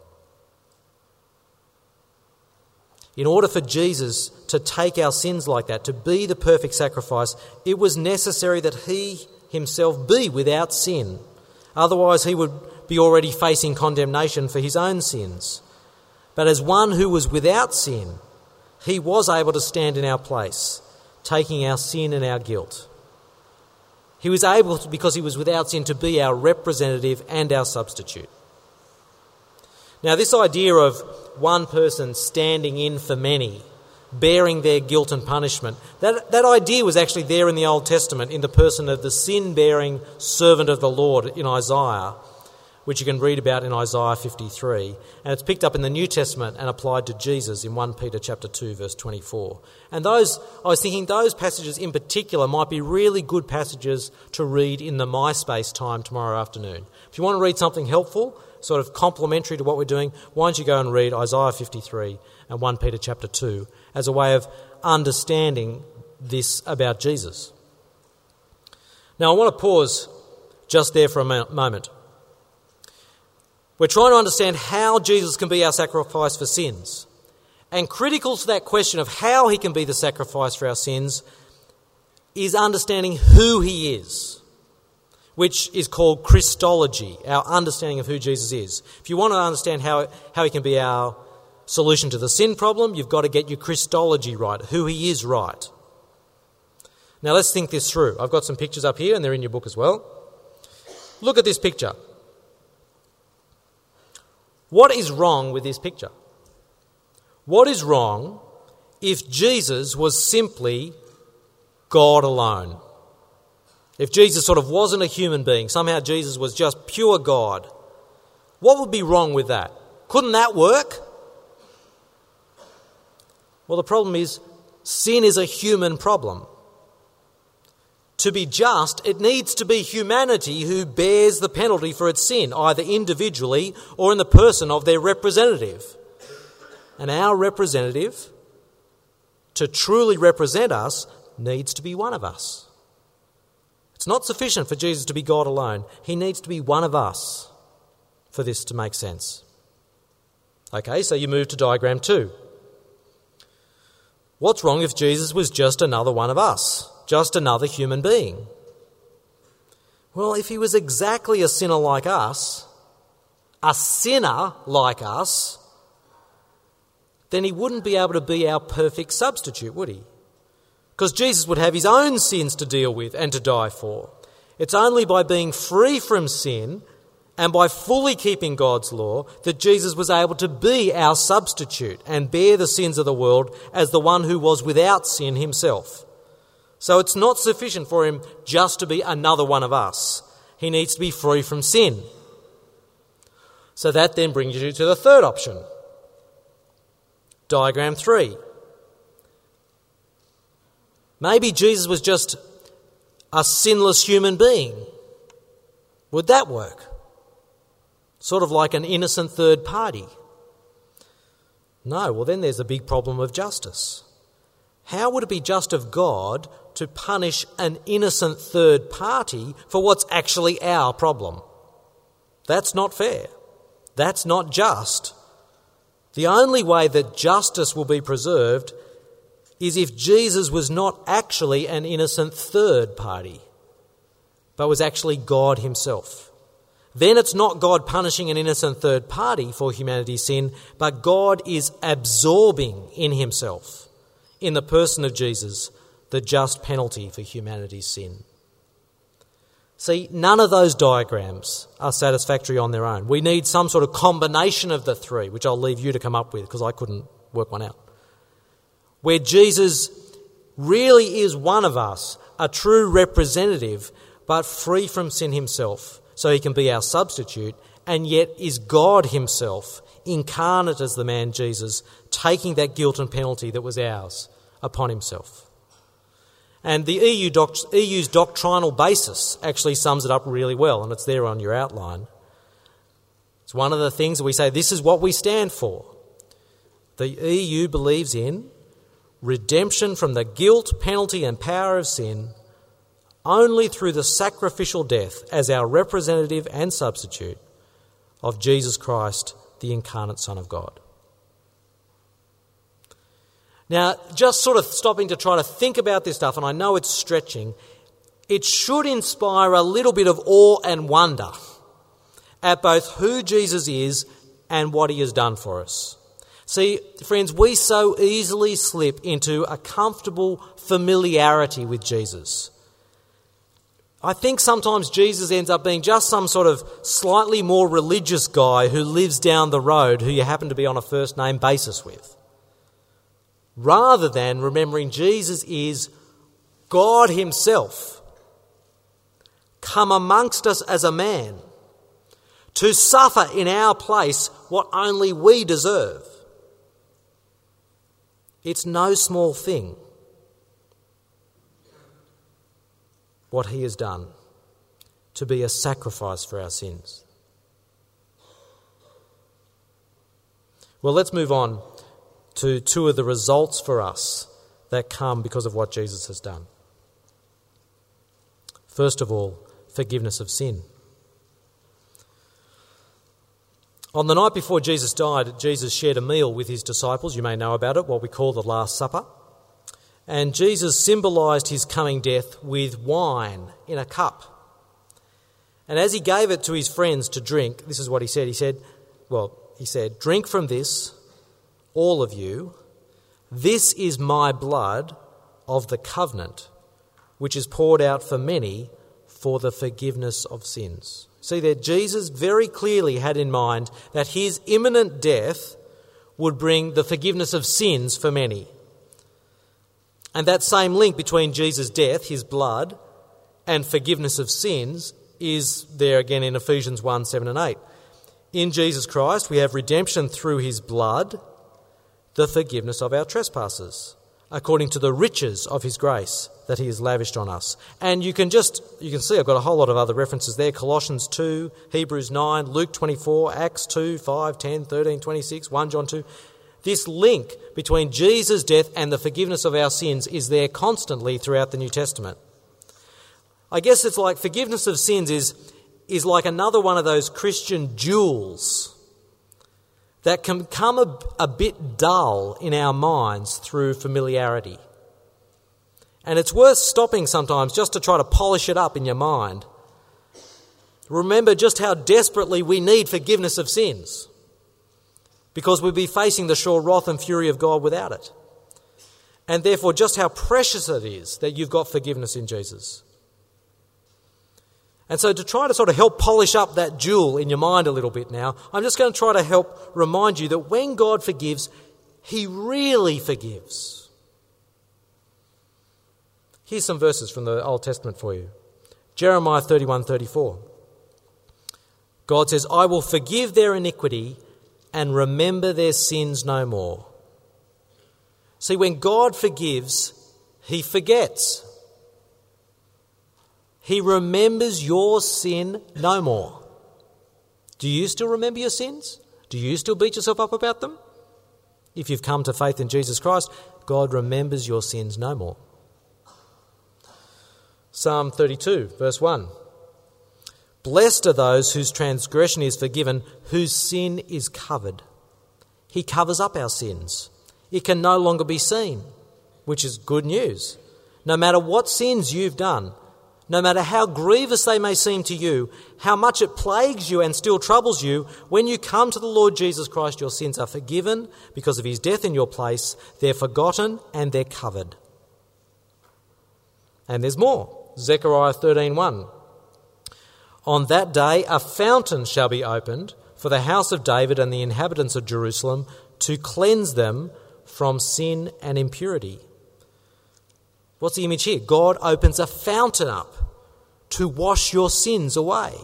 In order for Jesus to take our sins like that, to be the perfect sacrifice, it was necessary that he himself be without sin. Otherwise, he would be already facing condemnation for his own sins. But as one who was without sin, he was able to stand in our place, taking our sin and our guilt. He was able to, because he was without sin, to be our representative and our substitute. Now, this idea of one person standing in for many, bearing their guilt and punishment, that idea was actually there in the Old Testament in the person of the sin-bearing servant of the Lord in Isaiah, which you can read about in Isaiah 53. And it's picked up in the New Testament and applied to Jesus in 1 Peter chapter 2, verse 24. And I was thinking those passages in particular might be really good passages to read in the MySpace time tomorrow afternoon. If you want to read something helpful, sort of complementary to what we're doing, why don't you go and read Isaiah 53 and 1 Peter chapter 2 as a way of understanding this about Jesus. Now, I want to pause just there for a moment. We're trying to understand how Jesus can be our sacrifice for sins. And critical to that question of how he can be the sacrifice for our sins is understanding who he is, which is called Christology, our understanding of who Jesus is. If you want to understand how he can be our solution to the sin problem, you've got to get your Christology right, who he is right. Now let's think this through. I've got some pictures up here and they're in your book as well. Look at this picture. What is wrong with this picture? What is wrong if Jesus was simply God alone? If Jesus sort of wasn't a human being, somehow Jesus was just pure God, what would be wrong with that? Couldn't that work? Well, the problem is sin is a human problem. To be just, it needs to be humanity who bears the penalty for its sin, either individually or in the person of their representative. And our representative, to truly represent us, needs to be one of us. It's not sufficient for Jesus to be God alone. He needs to be one of us for this to make sense. Okay, so you move to diagram 2. What's wrong if Jesus was just another one of us? Just another human being? Well, if he was exactly a sinner like us, then he wouldn't be able to be our perfect substitute, would he? Because Jesus would have his own sins to deal with and to die for. It's only by being free from sin and by fully keeping God's law that Jesus was able to be our substitute and bear the sins of the world as the one who was without sin himself. So it's not sufficient for him just to be another one of us. He needs to be free from sin. So that then brings you to the third option. Diagram 3. Maybe Jesus was just a sinless human being. Would that work? Sort of like an innocent third party. No, well then there's a big problem of justice. How would it be just of God to punish an innocent third party for what's actually our problem? That's not fair. That's not just. The only way that justice will be preserved is if Jesus was not actually an innocent third party, but was actually God himself. Then it's not God punishing an innocent third party for humanity's sin, but God is absorbing in himself, in the person of Jesus, the just penalty for humanity's sin. See, none of those diagrams are satisfactory on their own. We need some sort of combination of the three, which I'll leave you to come up with because I couldn't work one out. Where Jesus really is one of us, a true representative, but free from sin himself, so he can be our substitute, and yet is God himself, incarnate as the man Jesus, taking that guilt and penalty that was ours upon himself. And the EU's doctrinal basis actually sums it up really well, and it's there on your outline. It's one of the things that we say, this is what we stand for. The EU believes in redemption from the guilt, penalty and power of sin only through the sacrificial death as our representative and substitute of Jesus Christ, the incarnate Son of God. Now, just sort of stopping to try to think about this stuff, and I know it's stretching, it should inspire a little bit of awe and wonder at both who Jesus is and what he has done for us. See, friends, we so easily slip into a comfortable familiarity with Jesus. I think sometimes Jesus ends up being just some sort of slightly more religious guy who lives down the road who you happen to be on a first name basis with, rather than remembering Jesus is God himself, come amongst us as a man, to suffer in our place what only we deserve. It's no small thing what he has done to be a sacrifice for our sins. Well, let's move on to two of the results for us that come because of what Jesus has done. First of all, forgiveness of sin. On the night before Jesus died, Jesus shared a meal with his disciples. You may know about it, what we call the Last Supper. And Jesus symbolised his coming death with wine in a cup. And as he gave it to his friends to drink, this is what he said. He said, "Drink from this, all of you. This is my blood of the covenant, which is poured out for many for the forgiveness of sins." See that Jesus very clearly had in mind that his imminent death would bring the forgiveness of sins for many. And that same link between Jesus' death, his blood, and forgiveness of sins is there again in Ephesians 1, 7 and 8. In Jesus Christ we have redemption through his blood, the forgiveness of our trespasses, according to the riches of his grace that he has lavished on us. And you can see I've got a whole lot of other references there. Colossians 2, Hebrews 9, Luke 24, Acts 2, 5, 10, 13, 26, 1 John 2. This link between Jesus' death and the forgiveness of our sins is there constantly throughout the New Testament. I guess it's like forgiveness of sins is like another one of those Christian jewels that can become a bit dull in our minds through familiarity. And it's worth stopping sometimes just to try to polish it up in your mind. Remember just how desperately we need forgiveness of sins, because we'd be facing the sure wrath and fury of God without it. And therefore just how precious it is that you've got forgiveness in Jesus. And so to try to sort of help polish up that jewel in your mind a little bit now, I'm just going to try to help remind you that when God forgives, he really forgives. Here's some verses from the Old Testament for you. Jeremiah 31:34. God says, "I will forgive their iniquity and remember their sins no more." See, when God forgives, he forgets. He remembers your sin no more. Do you still remember your sins? Do you still beat yourself up about them? If you've come to faith in Jesus Christ, God remembers your sins no more. Psalm 32, verse 1. "Blessed are those whose transgression is forgiven, whose sin is covered." He covers up our sins. It can no longer be seen, which is good news. No matter what sins you've done, no matter how grievous they may seem to you, how much it plagues you and still troubles you, when you come to the Lord Jesus Christ, your sins are forgiven because of his death in your place. They're forgotten and they're covered. And there's more. Zechariah 13:1. On that day a fountain shall be opened for the house of David and the inhabitants of Jerusalem to cleanse them from sin and impurity. What's the image here? God opens a fountain up to wash your sins away.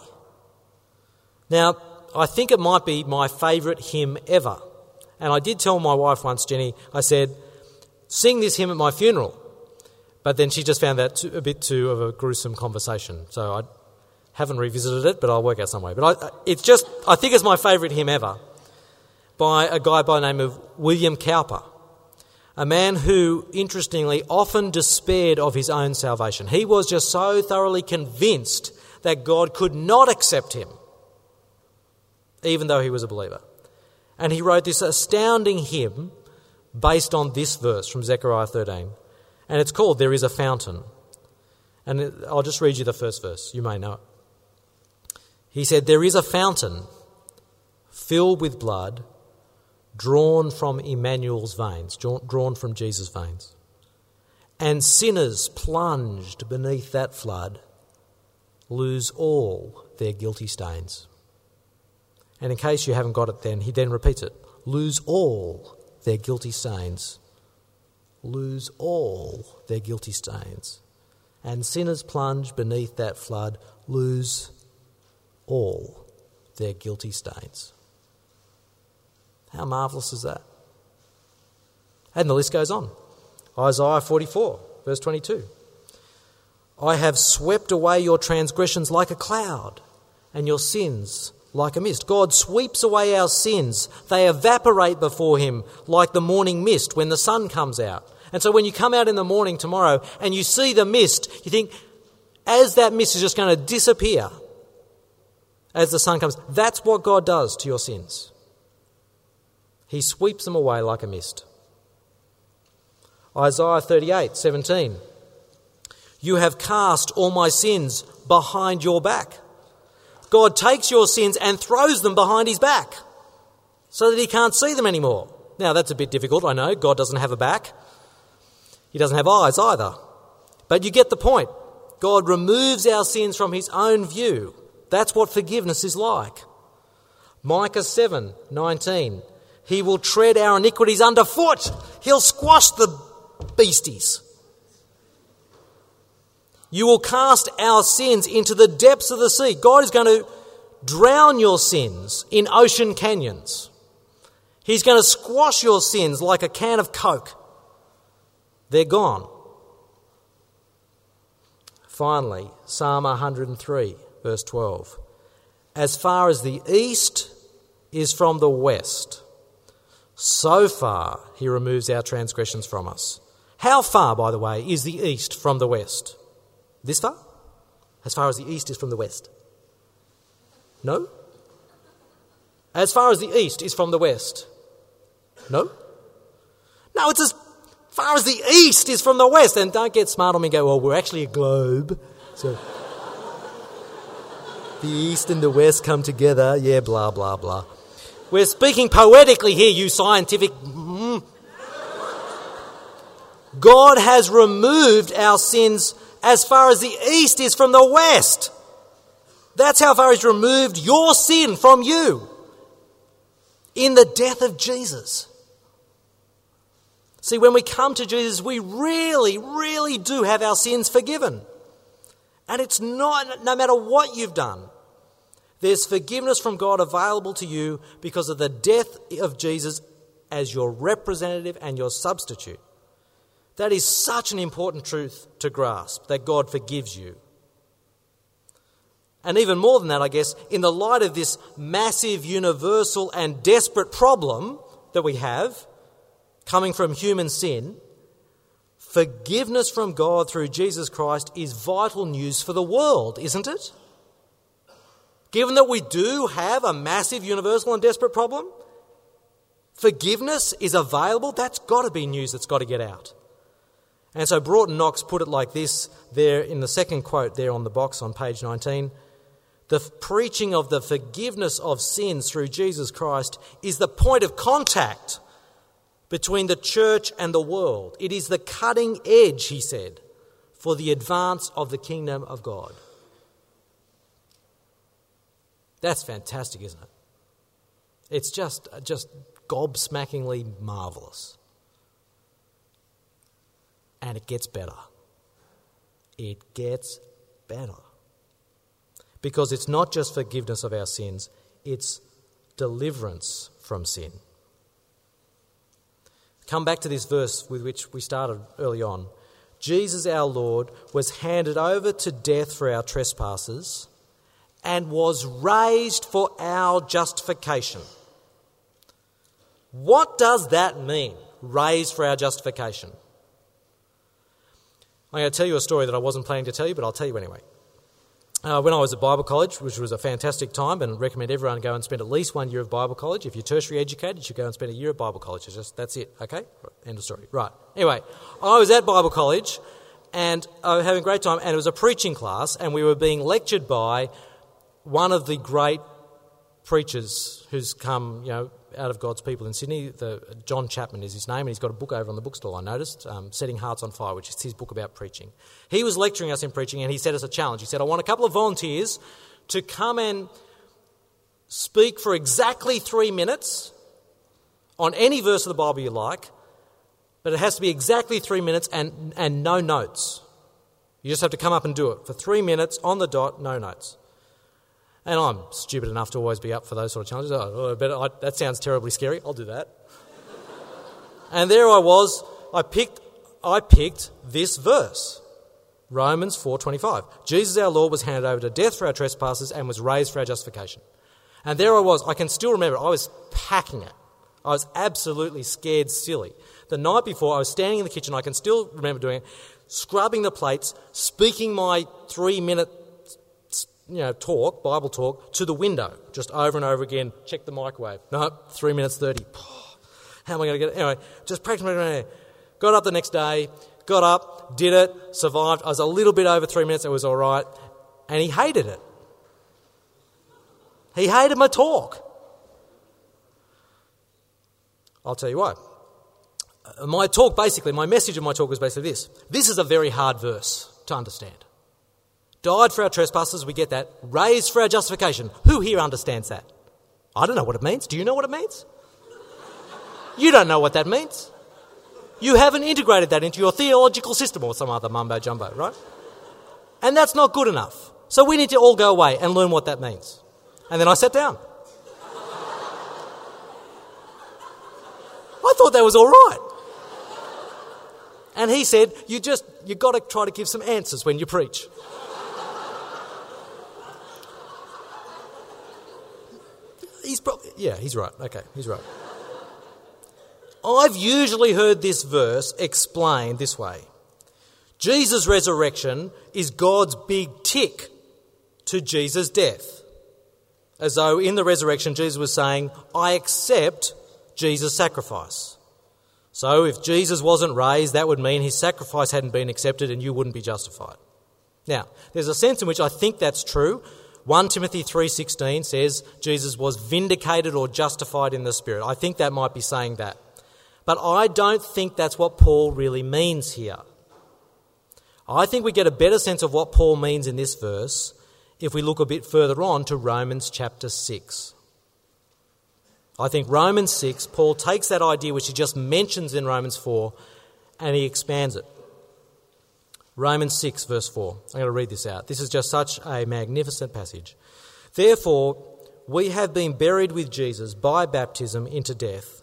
Now, I think it might be my favourite hymn ever. And I did tell my wife once, Jenny, I said, sing this hymn at my funeral. But then she just found that a bit too of a gruesome conversation. So I haven't revisited it, but I'll work out some way. But I think it's my favourite hymn ever by a guy by the name of William Cowper, a man who, interestingly, often despaired of his own salvation. He was just so thoroughly convinced that God could not accept him, even though he was a believer. And he wrote this astounding hymn based on this verse from Zechariah 13. And it's called There Is a Fountain. And I'll just read you the first verse. You may know it. He said, "There is a fountain filled with blood drawn from Emmanuel's veins," drawn from Jesus' veins. "And sinners plunged beneath that flood lose all their guilty stains." And in case you haven't got it then, he then repeats it. Lose all their guilty stains. Lose all their guilty stains. And sinners plunge beneath that flood, lose all their guilty stains. How marvellous is that? And the list goes on. Isaiah 44, verse 22. "I have swept away your transgressions like a cloud, and your sins like a mist." God sweeps away our sins. They evaporate before him like the morning mist when the sun comes out. And so when you come out in the morning tomorrow and you see the mist, you think, as that mist is just going to disappear as the sun comes, that's what God does to your sins. He sweeps them away like a mist. Isaiah 38:17. "You have cast all my sins behind your back." God takes your sins and throws them behind his back so that he can't see them anymore. Now, that's a bit difficult, I know. God doesn't have a back. He doesn't have eyes either. But you get the point. God removes our sins from his own view. That's what forgiveness is like. Micah 7:19. "He will tread our iniquities underfoot. He'll squash the beasties. You will cast our sins into the depths of the sea." God is going to drown your sins in ocean canyons. He's going to squash your sins like a can of Coke. They're gone. Finally, Psalm 103, verse 12. "As far as the east is from the west, so far he removes our transgressions from us." How far, by the way, is the east from the west? This far? As far as the east is from the west? No? As far as the east is from the west? No? No, it's as far as the east is from the west. And don't get smart on me and go, well, we're actually a globe. So the east and the west come together. Yeah, blah, blah, blah. We're speaking poetically here, you scientific... God has removed our sins as far as the east is from the west. That's how far he's removed your sin from you in the death of Jesus. See, when we come to Jesus, we really, really do have our sins forgiven. And it's not, no matter what you've done, there's forgiveness from God available to you because of the death of Jesus as your representative and your substitute. That is such an important truth to grasp, that God forgives you. And even more than that, I guess, in the light of this massive, universal and desperate problem that we have coming from human sin, forgiveness from God through Jesus Christ is vital news for the world, isn't it? Given that we do have a massive, universal and desperate problem, forgiveness is available. That's got to be news that's got to get out. And so Broughton Knox put it like this there in the second quote there on the box on page 19. "The preaching of the forgiveness of sins through Jesus Christ is the point of contact between the church and the world. It is the cutting edge," he said, "for the advance of the kingdom of God." That's fantastic, isn't it? It's just gobsmackingly marvellous. And it gets better. It gets better. Because it's not just forgiveness of our sins, it's deliverance from sin. Come back to this verse with which we started early on. Jesus our Lord was handed over to death for our trespasses and was raised for our justification. What does that mean, raised for our justification? I'm going to tell you a story that I wasn't planning to tell you, but I'll tell you anyway. When I was at Bible college, which was a fantastic time, and I recommend everyone go and spend at least 1 year of Bible college. If you're tertiary educated, you should go and spend a year of Bible college. That's it, okay? End of story. Right. Anyway, I was at Bible college, and I was having a great time, and it was a preaching class, and we were being lectured by one of the great preachers who's come, out of God's people in Sydney. John Chapman is his name, and he's got a book over on the bookstall, I noticed, Setting Hearts on Fire, which is his book about preaching. He was lecturing us in preaching, and he set us a challenge. He said, I want a couple of volunteers to come and speak for exactly 3 minutes on any verse of the Bible you like, but it has to be exactly 3 minutes and no notes. You just have to come up and do it for 3 minutes on the dot, no notes. And I'm stupid enough to always be up for those sort of challenges. That sounds terribly scary. I'll do that. And there I was. I picked this verse, Romans 4:25. Jesus our Lord was handed over to death for our trespasses and was raised for our justification. And there I was. I can still remember. I was packing it. I was absolutely scared silly. The night before, I was standing in the kitchen. I can still remember doing it, scrubbing the plates, speaking my 3-minute Bible talk, to the window, just over and over again. Check the microwave. No, 3 minutes 30. How am I going to get it? Anyway, just practicing. Got up the next day, got up, did it, survived. I was a little bit over 3 minutes. It was all right. And he hated it. He hated my talk. I'll tell you why. My message of my talk was basically this. This is a very hard verse to understand. Died for our trespasses, we get that. Raised for our justification. Who here understands that? I don't know what it means. Do you know what it means? You don't know what that means. You haven't integrated that into your theological system or some other mumbo-jumbo, right? And that's not good enough. So we need to all go away and learn what that means. And then I sat down. I thought that was all right. And he said, you got to try to give some answers when you preach. He's right. Okay, he's right. I've usually heard this verse explained this way. Jesus' resurrection is God's big tick to Jesus' death. As though in the resurrection Jesus was saying, I accept Jesus' sacrifice. So if Jesus wasn't raised, that would mean his sacrifice hadn't been accepted and you wouldn't be justified. Now, there's a sense in which I think that's true. 1 Timothy 3:16 says Jesus was vindicated or justified in the Spirit. I think that might be saying that. But I don't think that's what Paul really means here. I think we get a better sense of what Paul means in this verse if we look a bit further on to Romans chapter 6. I think Romans 6, Paul takes that idea which he just mentions in Romans 4 and he expands it. Romans 6 verse 4. I'm going to read this out. This is just such a magnificent passage. Therefore, we have been buried with Jesus by baptism into death,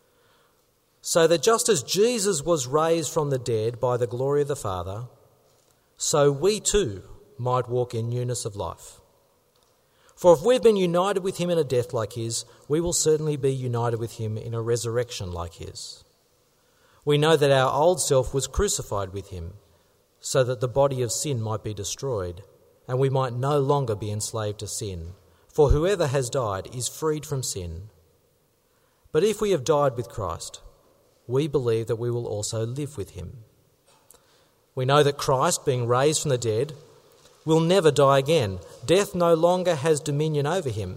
so that just as Jesus was raised from the dead by the glory of the Father, so we too might walk in newness of life. For if we've been united with him in a death like his, we will certainly be united with him in a resurrection like his. We know that our old self was crucified with him, so that the body of sin might be destroyed, and we might no longer be enslaved to sin. For whoever has died is freed from sin. But if we have died with Christ, we believe that we will also live with him. We know that Christ, being raised from the dead, will never die again. Death no longer has dominion over him.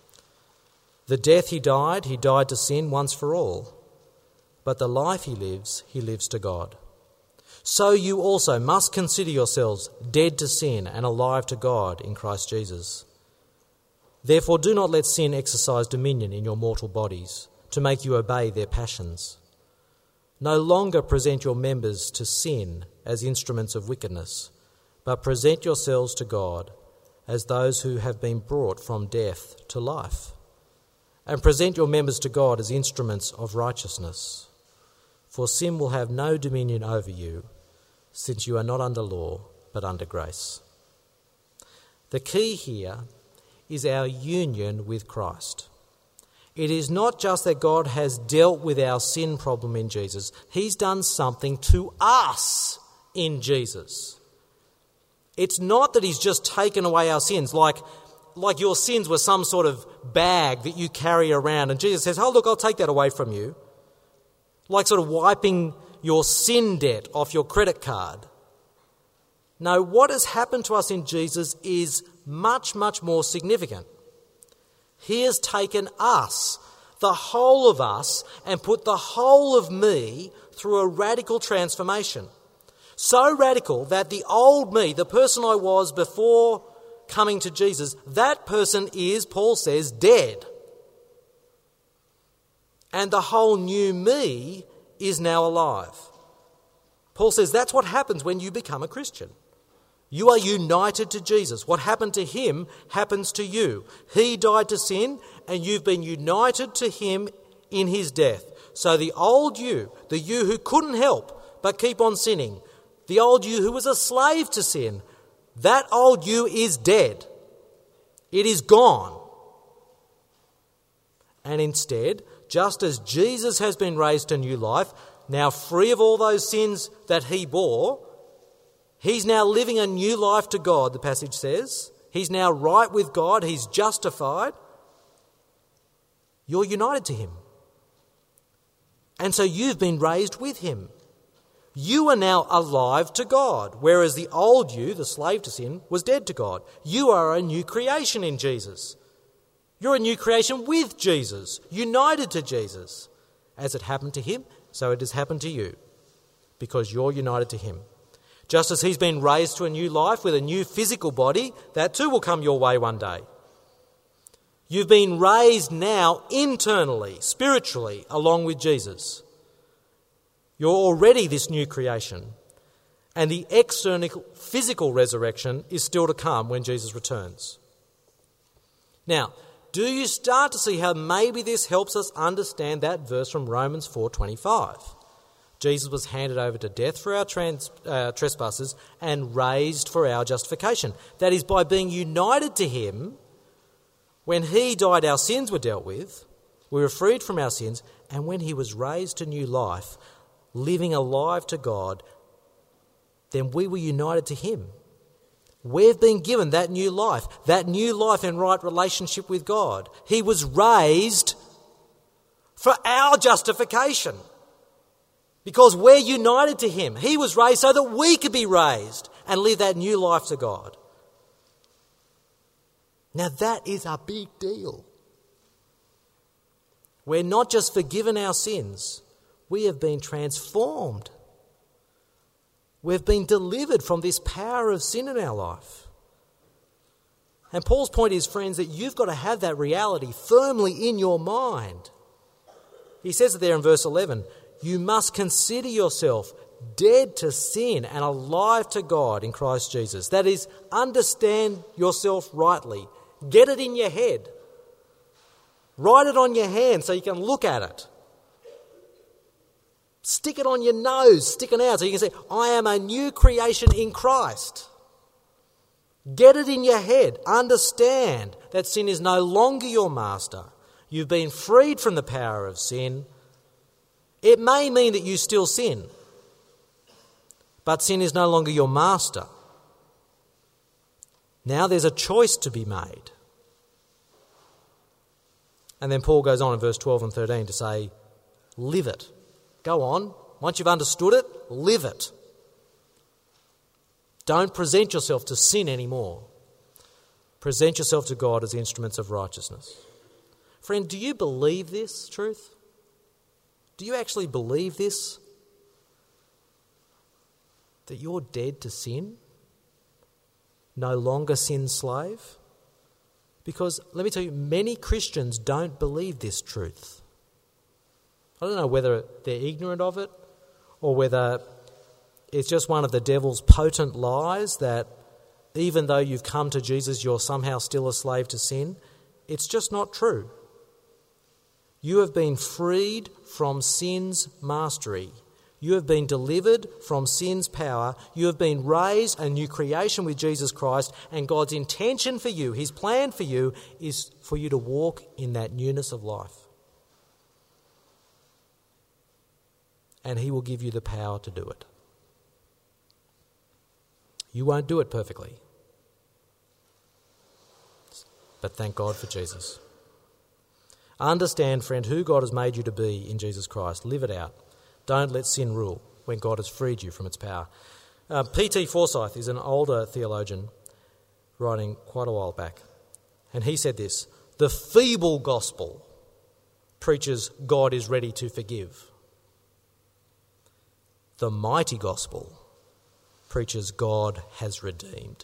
The death he died to sin once for all. But the life he lives to God. So you also must consider yourselves dead to sin and alive to God in Christ Jesus. Therefore do not let sin exercise dominion in your mortal bodies, to make you obey their passions. No longer present your members to sin as instruments of wickedness, but present yourselves to God as those who have been brought from death to life, and present your members to God as instruments of righteousness. For sin will have no dominion over you, since you are not under law, but under grace. The key here is our union with Christ. It is not just that God has dealt with our sin problem in Jesus. He's done something to us in Jesus. It's not that he's just taken away our sins, like your sins were some sort of bag that you carry around, and Jesus says, oh, look, I'll take that away from you. Like sort of wiping your sin debt off your credit card. No, what has happened to us in Jesus is much, much more significant. He has taken us, the whole of us, and put the whole of me through a radical transformation. So radical that the old me, the person I was before coming to Jesus, that person is, Paul says, dead. And the whole new me is now alive. Paul says that's what happens when you become a Christian. You are united to Jesus. What happened to him happens to you. He died to sin, and you've been united to him in his death. So the old you, the you who couldn't help but keep on sinning, the old you who was a slave to sin, that old you is dead. It is gone. And instead, just as Jesus has been raised to new life, now free of all those sins that he bore, he's now living a new life to God, the passage says. He's now right with God. He's justified. You're united to him. And so you've been raised with him. You are now alive to God, whereas the old you, the slave to sin, was dead to God. You are a new creation in Jesus. You're a new creation with Jesus, united to Jesus. As it happened to him, so it has happened to you, because you're united to him. Just as he's been raised to a new life with a new physical body, that too will come your way one day. You've been raised now internally, spiritually, along with Jesus. You're already this new creation, and the external physical resurrection is still to come when Jesus returns. Now, do you start to see how maybe this helps us understand that verse from Romans 4:25? Jesus was handed over to death for our trespasses and raised for our justification. That is, by being united to him, when he died, our sins were dealt with, we were freed from our sins, and when he was raised to new life, living alive to God, then we were united to him. We've been given that new life in right relationship with God. He was raised for our justification because we're united to him. He was raised so that we could be raised and live that new life to God. Now that is a big deal. We're not just forgiven our sins, we have been transformed. We've been delivered from this power of sin in our life. And Paul's point is, friends, that you've got to have that reality firmly in your mind. He says it there in verse 11, you must consider yourself dead to sin and alive to God in Christ Jesus. That is, understand yourself rightly. Get it in your head. Write it on your hand so you can look at it. Stick it on your nose, sticking out, so you can say, I am a new creation in Christ. Get it in your head. Understand that sin is no longer your master. You've been freed from the power of sin. It may mean that you still sin, but sin is no longer your master. Now there's a choice to be made. And then Paul goes on in verse 12 and 13 to say, live it. Go on. Once you've understood it, live it. Don't present yourself to sin anymore. Present yourself to God as instruments of righteousness. Friend, do you believe this truth? Do you actually believe this? That you're dead to sin? No longer sin's slave? Because, let me tell you, many Christians don't believe this truth. I don't know whether they're ignorant of it or whether it's just one of the devil's potent lies that even though you've come to Jesus, you're somehow still a slave to sin. It's just not true. You have been freed from sin's mastery. You have been delivered from sin's power. You have been raised a new creation with Jesus Christ, and God's intention for you, his plan for you, is for you to walk in that newness of life. And he will give you the power to do it. You won't do it perfectly. But thank God for Jesus. Understand, friend, who God has made you to be in Jesus Christ. Live it out. Don't let sin rule when God has freed you from its power. P.T. Forsyth is an older theologian writing quite a while back. And he said this: the feeble gospel preaches God is ready to forgive. The mighty gospel preaches God has redeemed.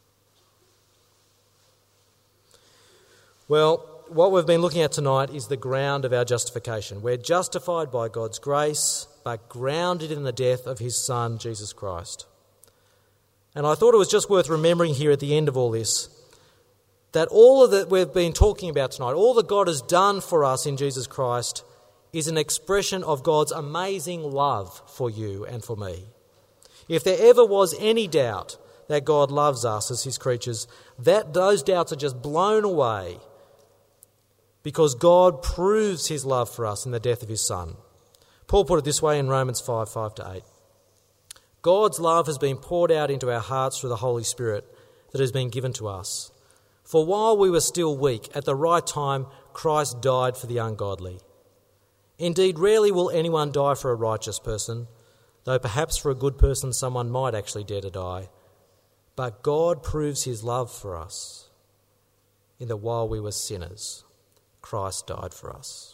Well, what we've been looking at tonight is the ground of our justification. We're justified by God's grace, but grounded in the death of his Son, Jesus Christ. And I thought it was just worth remembering here at the end of all this, that all of that we've been talking about tonight, all that God has done for us in Jesus Christ, is an expression of God's amazing love for you and for me. If there ever was any doubt that God loves us as his creatures, those doubts are just blown away because God proves his love for us in the death of his Son. Paul put it this way in Romans 5:5-8. God's love has been poured out into our hearts through the Holy Spirit that has been given to us. For while we were still weak, at the right time, Christ died for the ungodly. Indeed, rarely will anyone die for a righteous person, though perhaps for a good person someone might actually dare to die. But God proves his love for us in that while we were sinners, Christ died for us.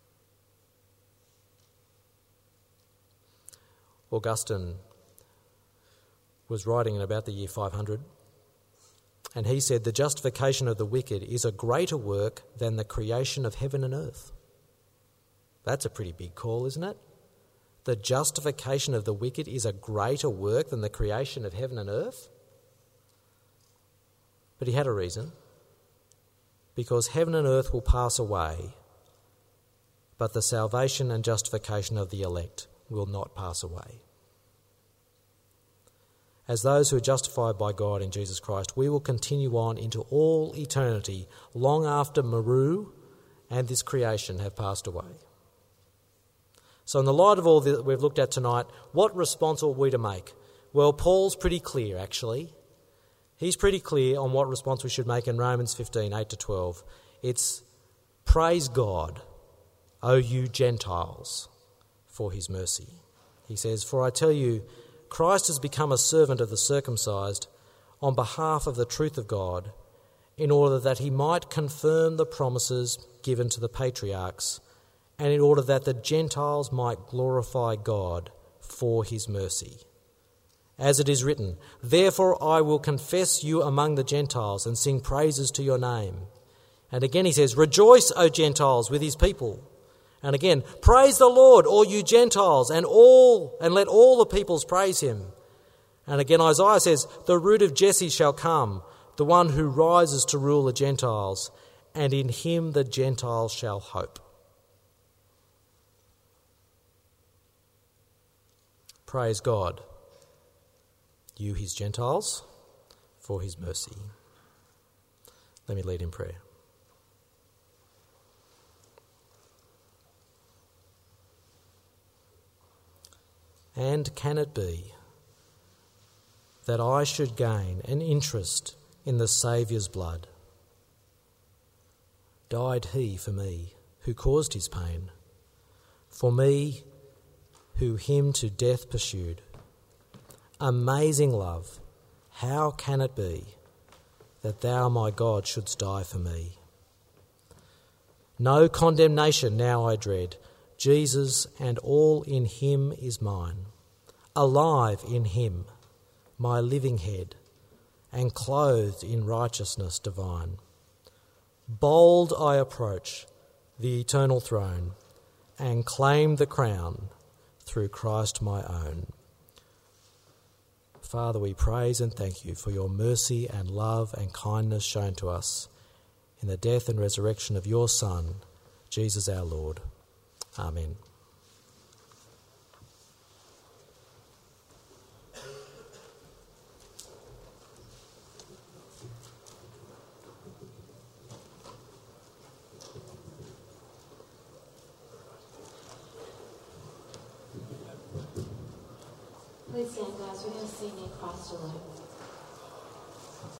Augustine was writing in about the year 500, and he said, the justification of the wicked is a greater work than the creation of heaven and earth. That's a pretty big call, isn't it? The justification of the wicked is a greater work than the creation of heaven and earth? But he had a reason. Because heaven and earth will pass away, but the salvation and justification of the elect will not pass away. As those who are justified by God in Jesus Christ, we will continue on into all eternity, long after Meru and this creation have passed away. So in the light of all that we've looked at tonight, what response are we to make? Well, Paul's pretty clear, actually. He's pretty clear on what response we should make in Romans 15:8-12. It's, praise God, O you Gentiles, for his mercy. He says, for I tell you, Christ has become a servant of the circumcised on behalf of the truth of God, in order that he might confirm the promises given to the patriarchs, and in order that the Gentiles might glorify God for his mercy. As it is written, therefore I will confess you among the Gentiles and sing praises to your name. And again he says, rejoice, O Gentiles, with his people. And again, praise the Lord, all you Gentiles, and let all the peoples praise him. And again Isaiah says, the root of Jesse shall come, the one who rises to rule the Gentiles, and in him the Gentiles shall hope. Praise God, you his Gentiles, for his mercy. Let me lead in prayer. And can it be that I should gain an interest in the Saviour's blood? Died he for me, who caused his pain, for me, who him to death pursued. Amazing love, how can it be that thou, my God, shouldst die for me? No condemnation now I dread. Jesus and all in him is mine. Alive in him, my living head, and clothed in righteousness divine. Bold I approach the eternal throne and claim the crown through Christ my own. Father, we praise and thank you for your mercy and love and kindness shown to us in the death and resurrection of your Son, Jesus our Lord. Amen. Please stand, guys. We're going to sing in Christ alone.